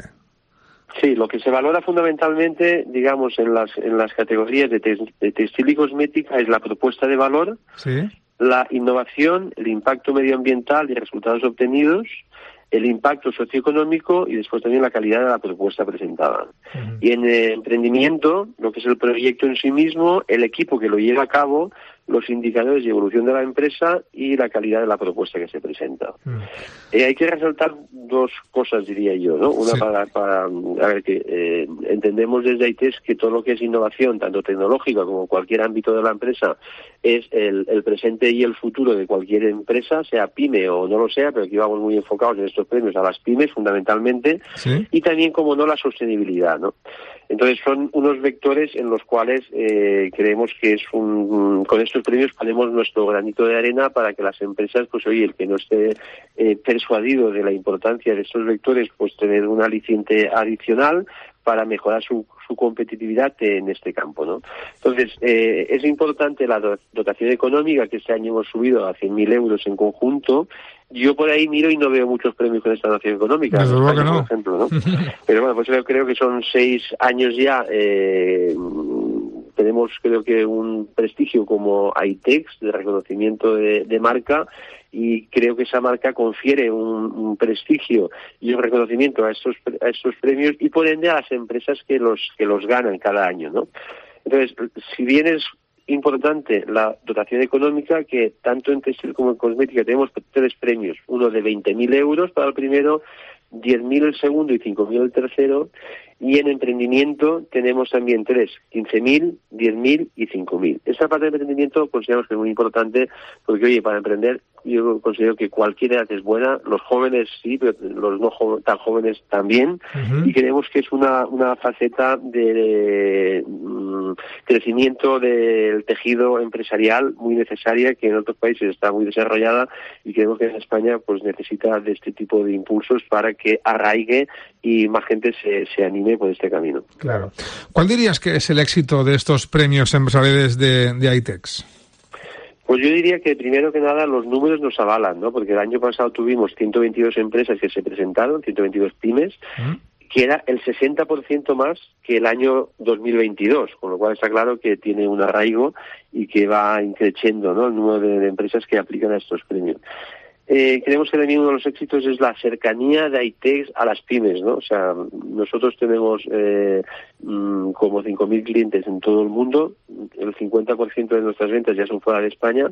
Sí, lo que se valora fundamentalmente, digamos, en las en las categorías de, te, de textil y cosmética es la propuesta de valor, sí, la innovación, el impacto medioambiental y resultados obtenidos, el impacto socioeconómico y después también la calidad de la propuesta presentada. Uh-huh. Y en el emprendimiento, lo que es el proyecto en sí mismo, el equipo que lo lleva a cabo, los indicadores y evolución de la empresa y la calidad de la propuesta que se presenta. Mm. Eh, hay que resaltar dos cosas, diría yo, ¿no? Una, sí, para, para a ver, que eh, entendemos desde I T E S que todo lo que es innovación, tanto tecnológica como cualquier ámbito de la empresa, es el, el presente y el futuro de cualquier empresa, sea pyme o no lo sea, pero aquí vamos muy enfocados en estos premios a las pymes fundamentalmente, sí, y también, como no, la sostenibilidad, ¿no? Entonces son unos vectores en los cuales eh, creemos que es un, con estos premios ponemos nuestro granito de arena para que las empresas, pues oye, el que no esté eh, persuadido de la importancia de estos vectores, pues tener un aliciente adicional para mejorar su, su competitividad en este campo, ¿no? Entonces, eh, es importante la dotación económica, que este año hemos subido a cien mil euros en conjunto. Yo por ahí miro y no veo muchos premios con esta dotación económica, en España, no, por ejemplo, ¿no? Pero bueno, pues yo creo que son seis años ya. Eh, tenemos, creo que, un prestigio como I T E X, de reconocimiento de, de marca, y creo que esa marca confiere un, un prestigio y un reconocimiento a estos a estos premios, y por ende a las empresas que los que los ganan cada año, ¿no? Entonces, si bien es importante la dotación económica, que tanto en textil como en cosmética tenemos tres premios, uno de veinte mil euros para el primero, diez mil el segundo y cinco mil el tercero, y en emprendimiento tenemos también tres, quince mil, diez mil y cinco mil. Esta parte de emprendimiento consideramos que es muy importante, porque oye, para emprender yo considero que cualquier edad es buena, los jóvenes sí, pero los no jo- tan jóvenes también, uh-huh, y creemos que es una, una faceta de, de um, crecimiento del tejido empresarial muy necesaria, que en otros países está muy desarrollada, y creemos que en España pues necesita de este tipo de impulsos para que arraigue y más gente se, se anime por este camino. Claro. ¿Cuál dirías que es el éxito de estos premios empresariales de, de I T E X? Pues yo diría que, primero que nada, los números nos avalan, ¿no? Porque el año pasado tuvimos ciento veintidós empresas que se presentaron, ciento veintidós pymes, ¿Mm? que era el sesenta por ciento más que el año dos mil veintidós, con lo cual está claro que tiene un arraigo y que va increciendo, ¿no?, el número de, de empresas que aplican a estos premios. Eh, creemos que también uno de los éxitos es la cercanía de I T E X a las pymes, ¿no? O sea, nosotros tenemos eh, mmm, como cinco mil clientes en todo el mundo, el cincuenta por ciento de nuestras ventas ya son fuera de España,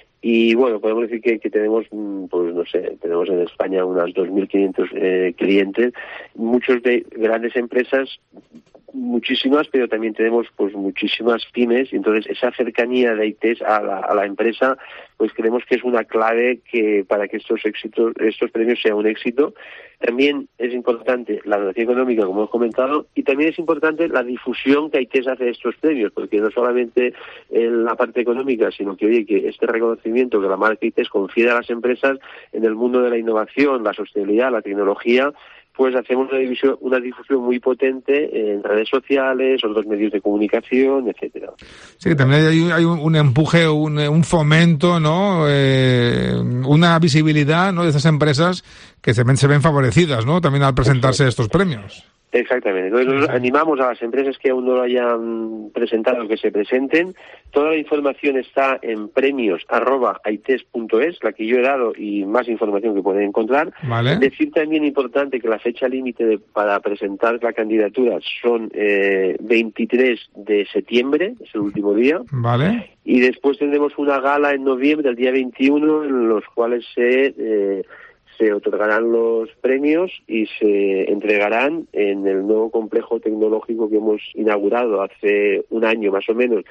y bueno, podemos decir que, que tenemos, pues no sé, tenemos en España unas dos mil quinientos eh, clientes, muchos de grandes empresas, muchísimas, pero también tenemos pues muchísimas pymes, y entonces esa cercanía de I T E X a la, a la empresa, pues creemos que es una clave que para que estos éxitos, estos premios sean un éxito. También es importante la dotación económica, como hemos comentado, y también es importante la difusión que I T E X hace de estos premios, porque no solamente en la parte económica, sino que, oye, que este reconocimiento que la marca I T E X confiere a las empresas en el mundo de la innovación, la sostenibilidad, la tecnología, pues hacemos una difusión, una difusión muy potente en redes sociales, otros medios de comunicación, etcétera. Sí, que también hay, hay un, un empuje, un, un fomento, ¿no? Eh, una visibilidad, ¿no?, de estas empresas que se ven, se ven favorecidas, ¿no?, también al presentarse estos premios. Exactamente. Entonces nosotros animamos a las empresas que aún no lo hayan presentado que se presenten. Toda la información está en premios arroba ites punto es, la que yo he dado, y más información que pueden encontrar. Vale. Decir también importante que la fecha límite de, para presentar la candidatura son eh, veintitrés de septiembre, es el último día. Vale. Y después tendremos una gala en noviembre, el día veintiuno, en los cuales se... Eh, se otorgarán los premios y se entregarán en el nuevo complejo tecnológico que hemos inaugurado hace un año más o menos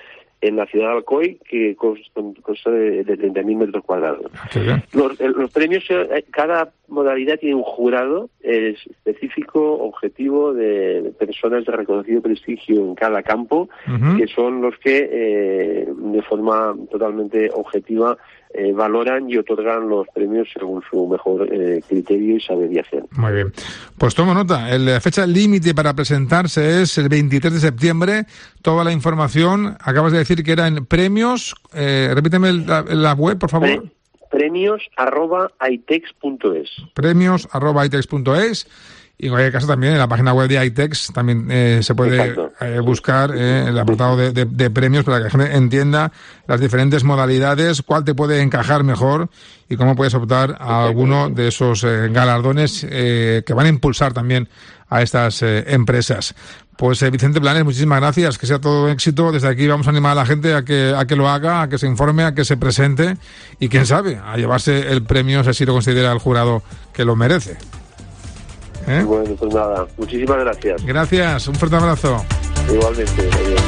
en la ciudad de Alcoy, que consta, consta de, de treinta mil metros cuadrados. Los, los premios, cada modalidad tiene un jurado es específico, objetivo, de, de personas de reconocido prestigio en cada campo, uh-huh. que son los que eh, de forma totalmente objetiva Eh, valoran y otorgan los premios según su mejor eh, criterio y saber y hacer. Muy bien. Pues tomo nota. La fecha límite para presentarse es el veintitrés de septiembre. Toda la información, acabas de decir que era en premios. Eh, repíteme la, la web, por favor. Pre- premios arroba aitex punto es. Premios arroba aitex punto es. Y en cualquier caso también en la página web de iTex también eh, se puede eh, buscar eh, el apartado de, de, de premios para que la gente entienda las diferentes modalidades, cuál te puede encajar mejor y cómo puedes optar a alguno de esos eh, galardones eh, que van a impulsar también a estas eh, empresas. Pues eh, Vicente Blanes, muchísimas gracias, que sea todo éxito. Desde aquí vamos a animar a la gente a que a que lo haga, a que se informe, a que se presente y quién sabe, a llevarse el premio si así lo considera el jurado que lo merece. ¿Eh? Bueno, pues nada, muchísimas gracias. Gracias, un fuerte abrazo. Igualmente, adiós.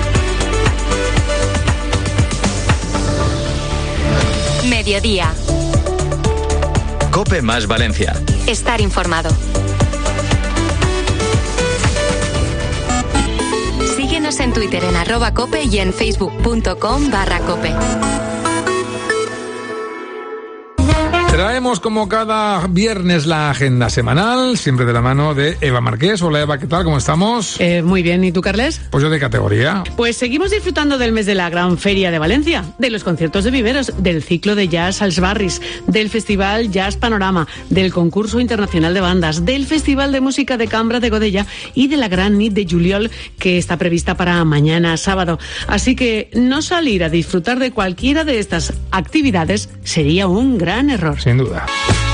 Mediodía. COPE más Valencia. Estar informado. Síguenos en Twitter en arroba cope y en facebook.com barra cope. Traemos como cada viernes la agenda semanal, siempre de la mano de Eva Marqués. Hola Eva, ¿qué tal? ¿Cómo estamos? Eh, muy bien, ¿y tú, Carles? Pues yo de categoría. Pues seguimos disfrutando del mes de la Gran Feria de Valencia, de los conciertos de viveros, del ciclo de jazz als barris, del Festival Jazz Panorama, del concurso internacional de bandas, del Festival de Música de Cambra de Godella y de la Gran Nit de Juliol, que está prevista para mañana sábado. Así que no salir a disfrutar de cualquiera de estas actividades sería un gran error. Sin duda.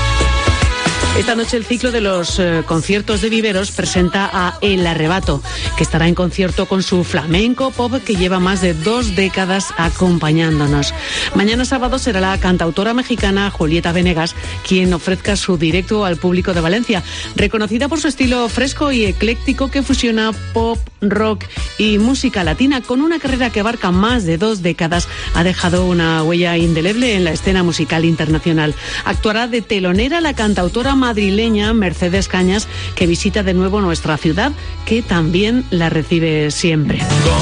Esta noche el ciclo de los eh, conciertos de viveros presenta a El Arrebato, que estará en concierto con su flamenco pop que lleva más de dos décadas acompañándonos. Mañana sábado será la cantautora mexicana Julieta Venegas quien ofrezca su directo al público de Valencia, reconocida por su estilo fresco y ecléctico que fusiona pop, rock y música latina. Con una carrera que abarca más de dos décadas, ha dejado una huella indeleble en la escena musical internacional. Actuará de telonera la cantautora madrileña Mercedes Cañas, que visita de nuevo nuestra ciudad, que también la recibe siempre.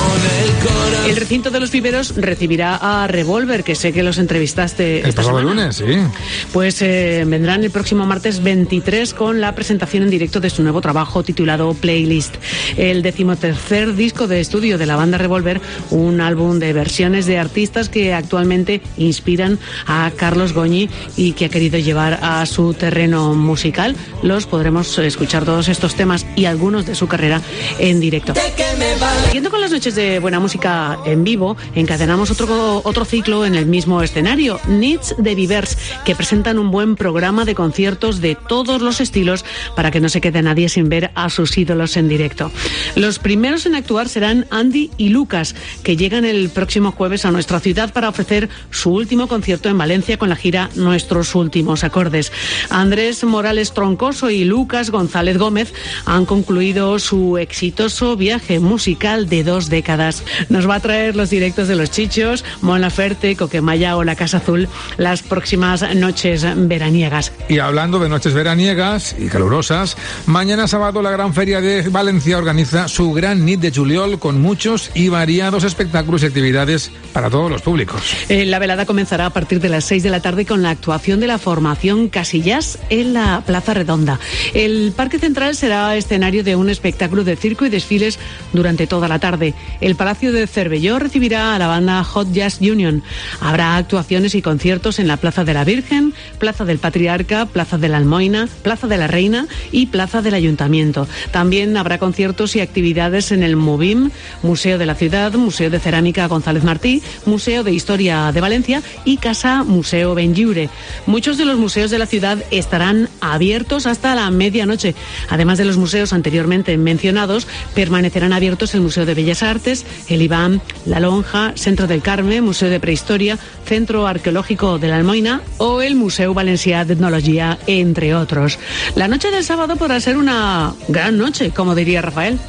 El recinto de los viveros recibirá a Revolver, que sé que los entrevistaste el pasado lunes, sí. Pues eh, vendrán el próximo martes veintitrés con la presentación en directo de su nuevo trabajo titulado Playlist, el decimotercer disco de estudio de la banda Revolver, un álbum de versiones de artistas que actualmente inspiran a Carlos Goñi y que ha querido llevar a su terreno musical. Los podremos escuchar todos estos temas y algunos de su carrera en directo. Siguiendo con las noches de buena música en vivo, encadenamos otro, otro ciclo en el mismo escenario, Nits de Vivers, que presentan un buen programa de conciertos de todos los estilos para que no se quede nadie sin ver a sus ídolos en directo. Los primeros en actuar serán Andy y Lucas, que llegan el próximo jueves a nuestra ciudad para ofrecer su último concierto en Valencia con la gira Nuestros Últimos Acordes. Andrés Morales Troncoso y Lucas González Gómez han concluido su exitoso viaje musical de dos décadas. Nos va a traer los directos de Los Chichos, Mon Laferte, Coquemaya o La Casa Azul las próximas noches veraniegas. Y hablando de noches veraniegas y calurosas, mañana sábado la Gran Feria de Valencia organiza su Gran Nit de Juliol con muchos y variados espectáculos y actividades para todos los públicos. Eh, la velada comenzará a partir de las seis de la tarde con la actuación de la formación Casillas en la Plaza Redonda. El Parque Central será escenario de un espectáculo de circo y desfiles durante toda la tarde. El Palacio de Cervelló recibirá a la banda Hot Jazz Union. Habrá actuaciones y conciertos en la Plaza de la Virgen, Plaza del Patriarca, Plaza de la Almoina, Plaza de la Reina y Plaza del Ayuntamiento. También habrá conciertos y actividades en el MUBIM, Museo de la Ciudad, Museo de Cerámica González Martí, Museo de Historia de Valencia y Casa Museo Benlliure. Muchos de los museos de la ciudad estarán abiertos hasta la medianoche. Además de los museos anteriormente mencionados, permanecerán abiertos el Museo de Bellas Artes, el IBAM, La Lonja, Centro del Carme, Museo de Prehistoria, Centro Arqueológico de la Almoina o el Museu Valencià d'Etnologia, entre otros. La noche del sábado podrá ser una gran noche, como diría Rafael.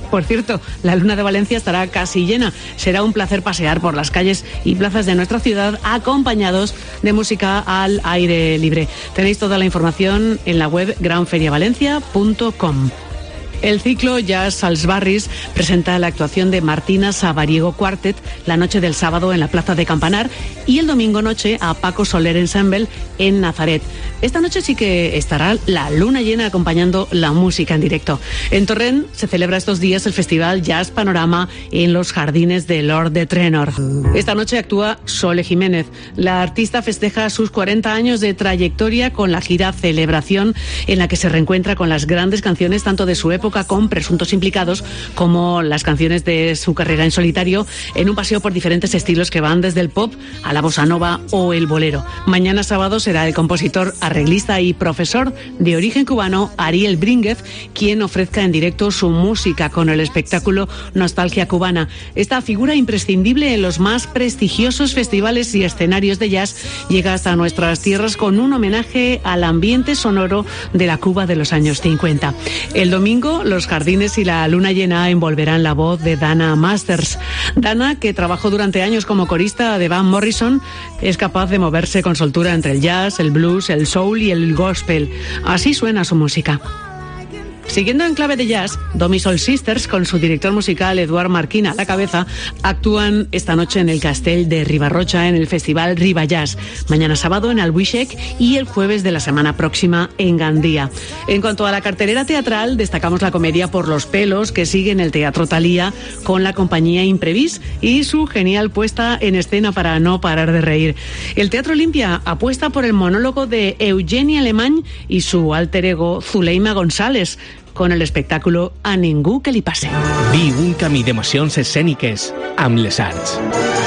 Por cierto, la Luna de Valencia estará casi llena. Será un placer pasear por las calles y plazas de nuestra ciudad acompañados de música al aire libre. Tenéis toda la información en la web gran feria valencia punto com. El ciclo Jazz Salsbarris presenta la actuación de Martina Sabariego Quartet la noche del sábado en la Plaza de Campanar y el domingo noche a Paco Soler Ensemble en Nazaret. Esta noche sí que estará la luna llena acompañando la música en directo. En Torrent se celebra estos días el festival Jazz Panorama en los jardines de Lord de Trenor. Esta noche actúa Sole Jiménez. La artista festeja sus cuarenta años de trayectoria con la gira Celebración, en la que se reencuentra con las grandes canciones tanto de su época con presuntos implicados como las canciones de su carrera en solitario, en un paseo por diferentes estilos que van desde el pop a la bossa nova o el bolero. Mañana sábado será el compositor, arreglista y profesor de origen cubano Ariel Brínguez quien ofrezca en directo su música con el espectáculo Nostalgia Cubana. Esta figura imprescindible en los más prestigiosos festivales y escenarios de jazz llega hasta nuestras tierras con un homenaje al ambiente sonoro de la Cuba de los años cincuenta. El domingo los jardines y la luna llena envolverán la voz de Dana Masters. Dana, que trabajó durante años como corista de Van Morrison, es capaz de moverse con soltura entre el jazz, el blues, el soul y el gospel. Así suena su música. Siguiendo en clave de jazz, Domi Soul Sisters, con su director musical Eduard Marquina a la cabeza, actúan esta noche en el Castell de Ribarrocha en el festival Riba Jazz, mañana sábado en Albuixec y el jueves de la semana próxima en Gandía. En cuanto a la cartelera teatral, destacamos la comedia Por los pelos, que sigue en el Teatro Thalía con la compañía Imprevis y su genial puesta en escena para no parar de reír. El Teatro Olimpia apuesta por el monólogo de Eugenia Alemany y su alter ego Zuleima González, con el espectáculo A ningú que li passe. Vi un camí d'emocions escèniques amb Les Arts.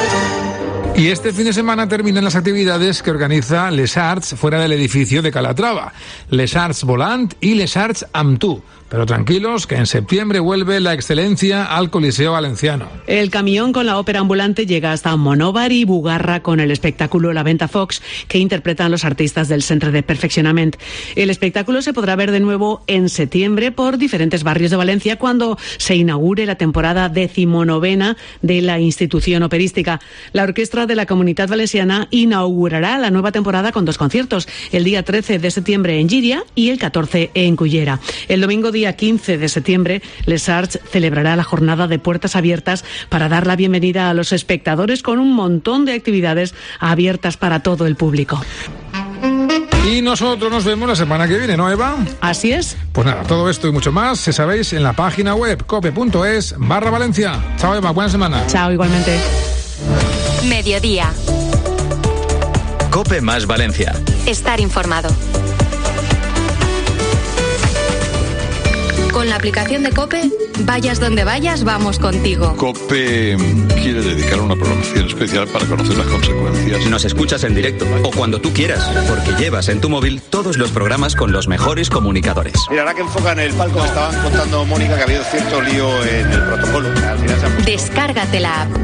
Y este fin de semana terminan las actividades que organiza Les Arts fuera del edificio de Calatrava. Les Arts Volant y Les Arts amb tu. Pero tranquilos, que en septiembre vuelve la excelencia al Coliseo Valenciano. El camión con la ópera ambulante llega hasta Monóvar y Bugarra con el espectáculo La Venta Fox, que interpretan los artistas del Centre de Perfeccionament. El espectáculo se podrá ver de nuevo en septiembre por diferentes barrios de Valencia cuando se inaugure la temporada decimonovena de la institución operística. La Orquestra de la Comunitat Valenciana inaugurará la nueva temporada con dos conciertos, el día trece de septiembre en Llíria y el catorce en Cullera. El domingo día quince de septiembre, Les Arts celebrará la jornada de puertas abiertas para dar la bienvenida a los espectadores con un montón de actividades abiertas para todo el público. Y nosotros nos vemos la semana que viene, ¿no, Eva? Así es. Pues nada, todo esto y mucho más, si sabéis, en la página web cope punto es barra Valencia. Chao, Eva, buena semana. Chao, igualmente. Mediodía. Cope más Valencia. Estar informado. Con la aplicación de COPE, vayas donde vayas, vamos contigo. COPE quiere dedicar una programación especial para conocer las consecuencias. Nos escuchas en directo o cuando tú quieras, porque llevas en tu móvil todos los programas con los mejores comunicadores. Mira, ahora que enfocan el palco, estaban contando, Mónica, que ha habido cierto lío en el protocolo. Al final se ha... Descárgate la app.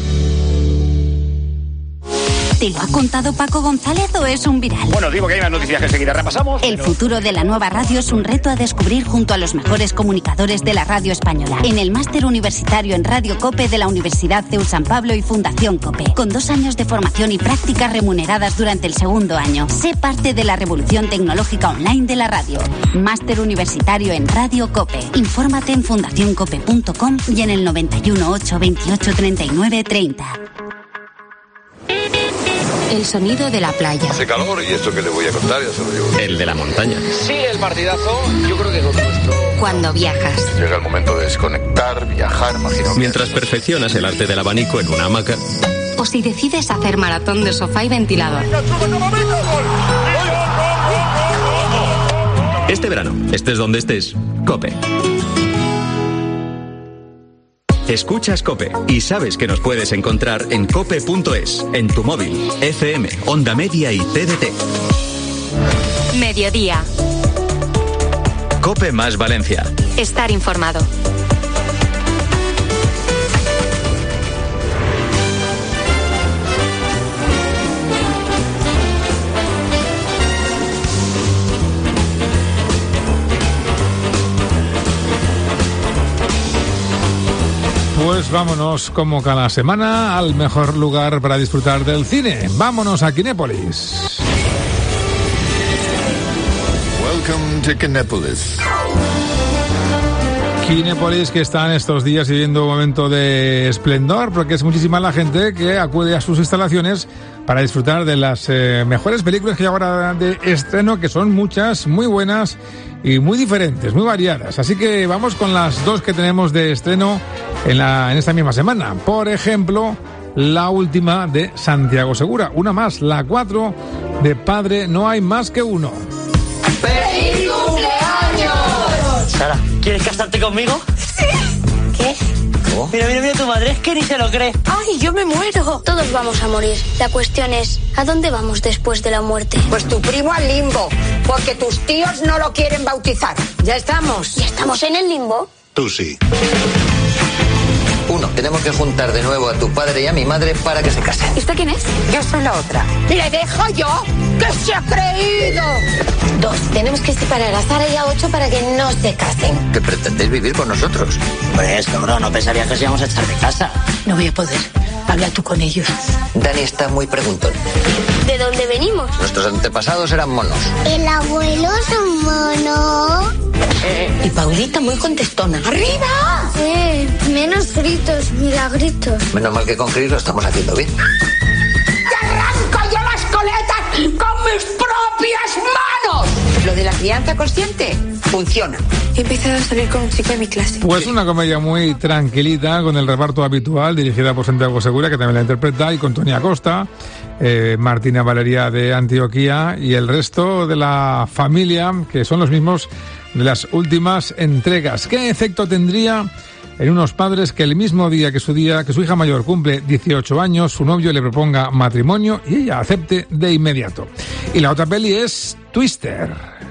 ¿Te lo ha contado Paco González o es un viral? Bueno, digo que hay unas noticias que enseguida repasamos. El pero... futuro de la nueva radio es un reto a descubrir junto a los mejores comunicadores de la radio española. En el máster universitario en Radio COPE de la Universidad C E U San Pablo y Fundación COPE. Con dos años de formación y prácticas remuneradas durante el segundo año. Sé parte de la revolución tecnológica online de la radio. Máster universitario en Radio COPE. Infórmate en fundación cope punto com y en el noventa y uno, ocho, veintiocho, treinta y nueve, treinta. El sonido de la playa. Hace calor y esto que le voy a contar ya se lo llevo. El de la montaña. Sí, es partidazo. Yo creo que es lo nuestro. Cuando viajas. Llega el momento de desconectar, viajar, imagino. Mientras perfeccionas el arte del abanico en una hamaca. O si decides hacer maratón de sofá y ventilador. Este verano, estés donde estés, COPE. Escuchas COPE y sabes que nos puedes encontrar en cope punto es, en tu móvil, F M, Onda Media y T D T. Mediodía. COPE más Valencia. Estar informado. vámonos como cada semana al mejor lugar para disfrutar del cine. Vámonos a Kinépolis. Welcome to Kinépolis. Kinépolis, que está en estos días viviendo un momento de esplendor, porque es muchísima la gente que acude a sus instalaciones para disfrutar de las eh, mejores películas que hay ahora de estreno, que son muchas, muy buenas y muy diferentes, muy variadas. Así que vamos con las dos que tenemos de estreno en, la, en esta misma semana. Por ejemplo, la última de Santiago Segura. Una más, la cuatro de Padre No Hay Más Que Uno. ¡Feliz cumpleaños! Sara, ¿quieres casarte conmigo? Sí. ¿Qué? ¿Cómo? Mira, mira, mira tu madre, es que ni se lo cree. ¡Ay, yo me muero! Todos vamos a morir. La cuestión es, ¿a dónde vamos después de la muerte? Pues tu primo al limbo, porque tus tíos no lo quieren bautizar. ¿Ya estamos? ¿Ya estamos en el limbo? Tú sí. Uno, tenemos que juntar de nuevo a tu padre y a mi madre para que se casen. ¿Y usted quién es? Yo soy la otra. ¿Le dejo yo? ¡Que se ha creído! Dos, tenemos que separar a Sara y a Ocho para que no se casen. ¿Que pretendéis vivir con nosotros? Pues, cabrón, no pensaría que os íbamos a echar de casa. No voy a poder. Habla tú con ellos. Dani está muy preguntón. ¿De dónde venimos? Nuestros antepasados eran monos. El abuelo es un mono. Y Paulita muy contestona. ¡Arriba! Eh, menos gritos, milagritos. Menos mal que con Chris lo estamos haciendo bien. ¡Te arranco yo las coletas con mis propias manos! Lo de la crianza consciente funciona. He empezado a salir con un chico de mi clase. Pues una comedia muy tranquilita, con el reparto habitual, dirigida por Santiago Segura, que también la interpreta, y con Toni Acosta, eh, Martina Valeria de Antioquía y el resto de la familia, que son los mismos de las últimas entregas. ¿Qué efecto tendría en unos padres que el mismo día que su día que su hija mayor cumple dieciocho años, su novio le proponga matrimonio y ella acepte de inmediato? Y la otra peli es Twister.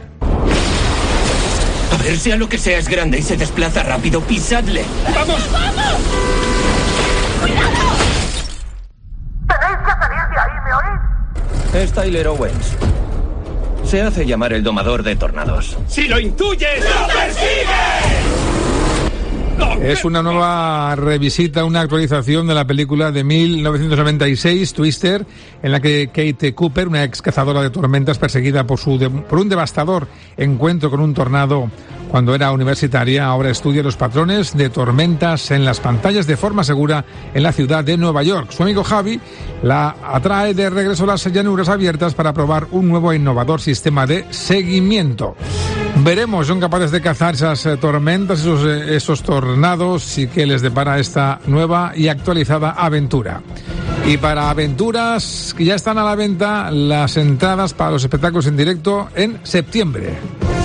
A ver, sea lo que sea es grande y se desplaza rápido, pisadle. ¡Vamos! ¡Vamos! ¡Cuidado! ¡Tenéis que salir de ahí, me oís! Es Tyler Owens. Se hace llamar el domador de tornados. ¡Si lo intuyes, lo persigues! Es una nueva revisita, una actualización de la película de mil novecientos noventa y seis, Twister, en la que Kate Cooper, una ex cazadora de tormentas perseguida por, su de, por un devastador encuentro con un tornado cuando era universitaria, ahora estudia los patrones de tormentas en las pantallas de forma segura en la ciudad de Nueva York. Su amigo Javi la atrae de regreso a las llanuras abiertas para probar un nuevo e innovador sistema de seguimiento. Veremos, son capaces de cazar esas eh, tormentas, esos, eh, esos tornados, y qué les depara esta nueva y actualizada aventura. Y para aventuras que ya están a la venta las entradas para los espectáculos en directo en septiembre.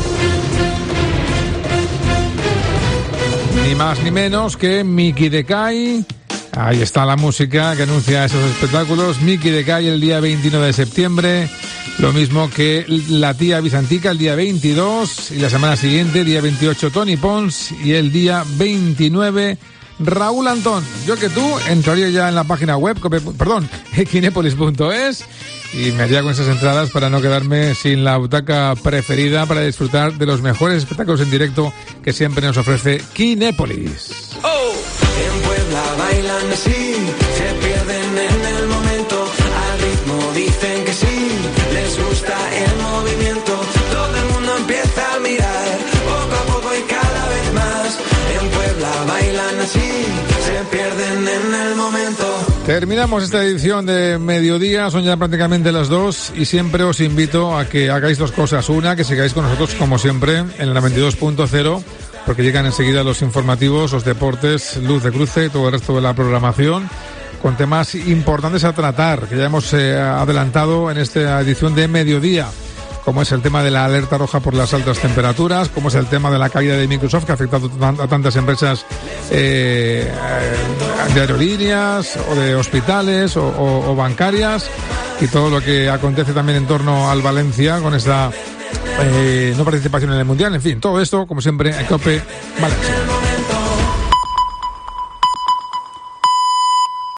Ni más ni menos que Miki de Kai. Ahí está la música que anuncia esos espectáculos. Miki de Kai el día veintinueve de septiembre. Lo mismo que La Tía Bizantica el día veintidós. Y la semana siguiente, día veintiocho, Tony Pons. Y el día veintinueve, Raúl Antón. Yo que tú entraría ya en la página web, perdón, kinépolis punto es, y me haría con esas entradas para no quedarme sin la butaca preferida para disfrutar de los mejores espectáculos en directo que siempre nos ofrece Kinépolis. Oh, en Puebla bailan así, se pierden en el momento, al ritmo dicen que sí, les gusta el movimiento, todo el mundo empieza a mirar, poco a poco y cada vez más, en Puebla bailan así, se pierden en el momento. Terminamos esta edición de Mediodía, son ya prácticamente las dos, y siempre os invito a que hagáis dos cosas. Una, que sigáis con nosotros como siempre en el noventa y dos punto cero, porque llegan enseguida los informativos, los deportes, Luz de Cruce y todo el resto de la programación, con temas importantes a tratar, que ya hemos eh, adelantado en esta edición de Mediodía, como es el tema de la alerta roja por las altas temperaturas, como es el tema de la caída de Microsoft, que ha afectado a tantas empresas eh, de aerolíneas o de hospitales o, o, o bancarias, y todo lo que acontece también en torno al Valencia con esta eh, no participación en el Mundial. En fin, todo esto, como siempre, en COPE Valencia.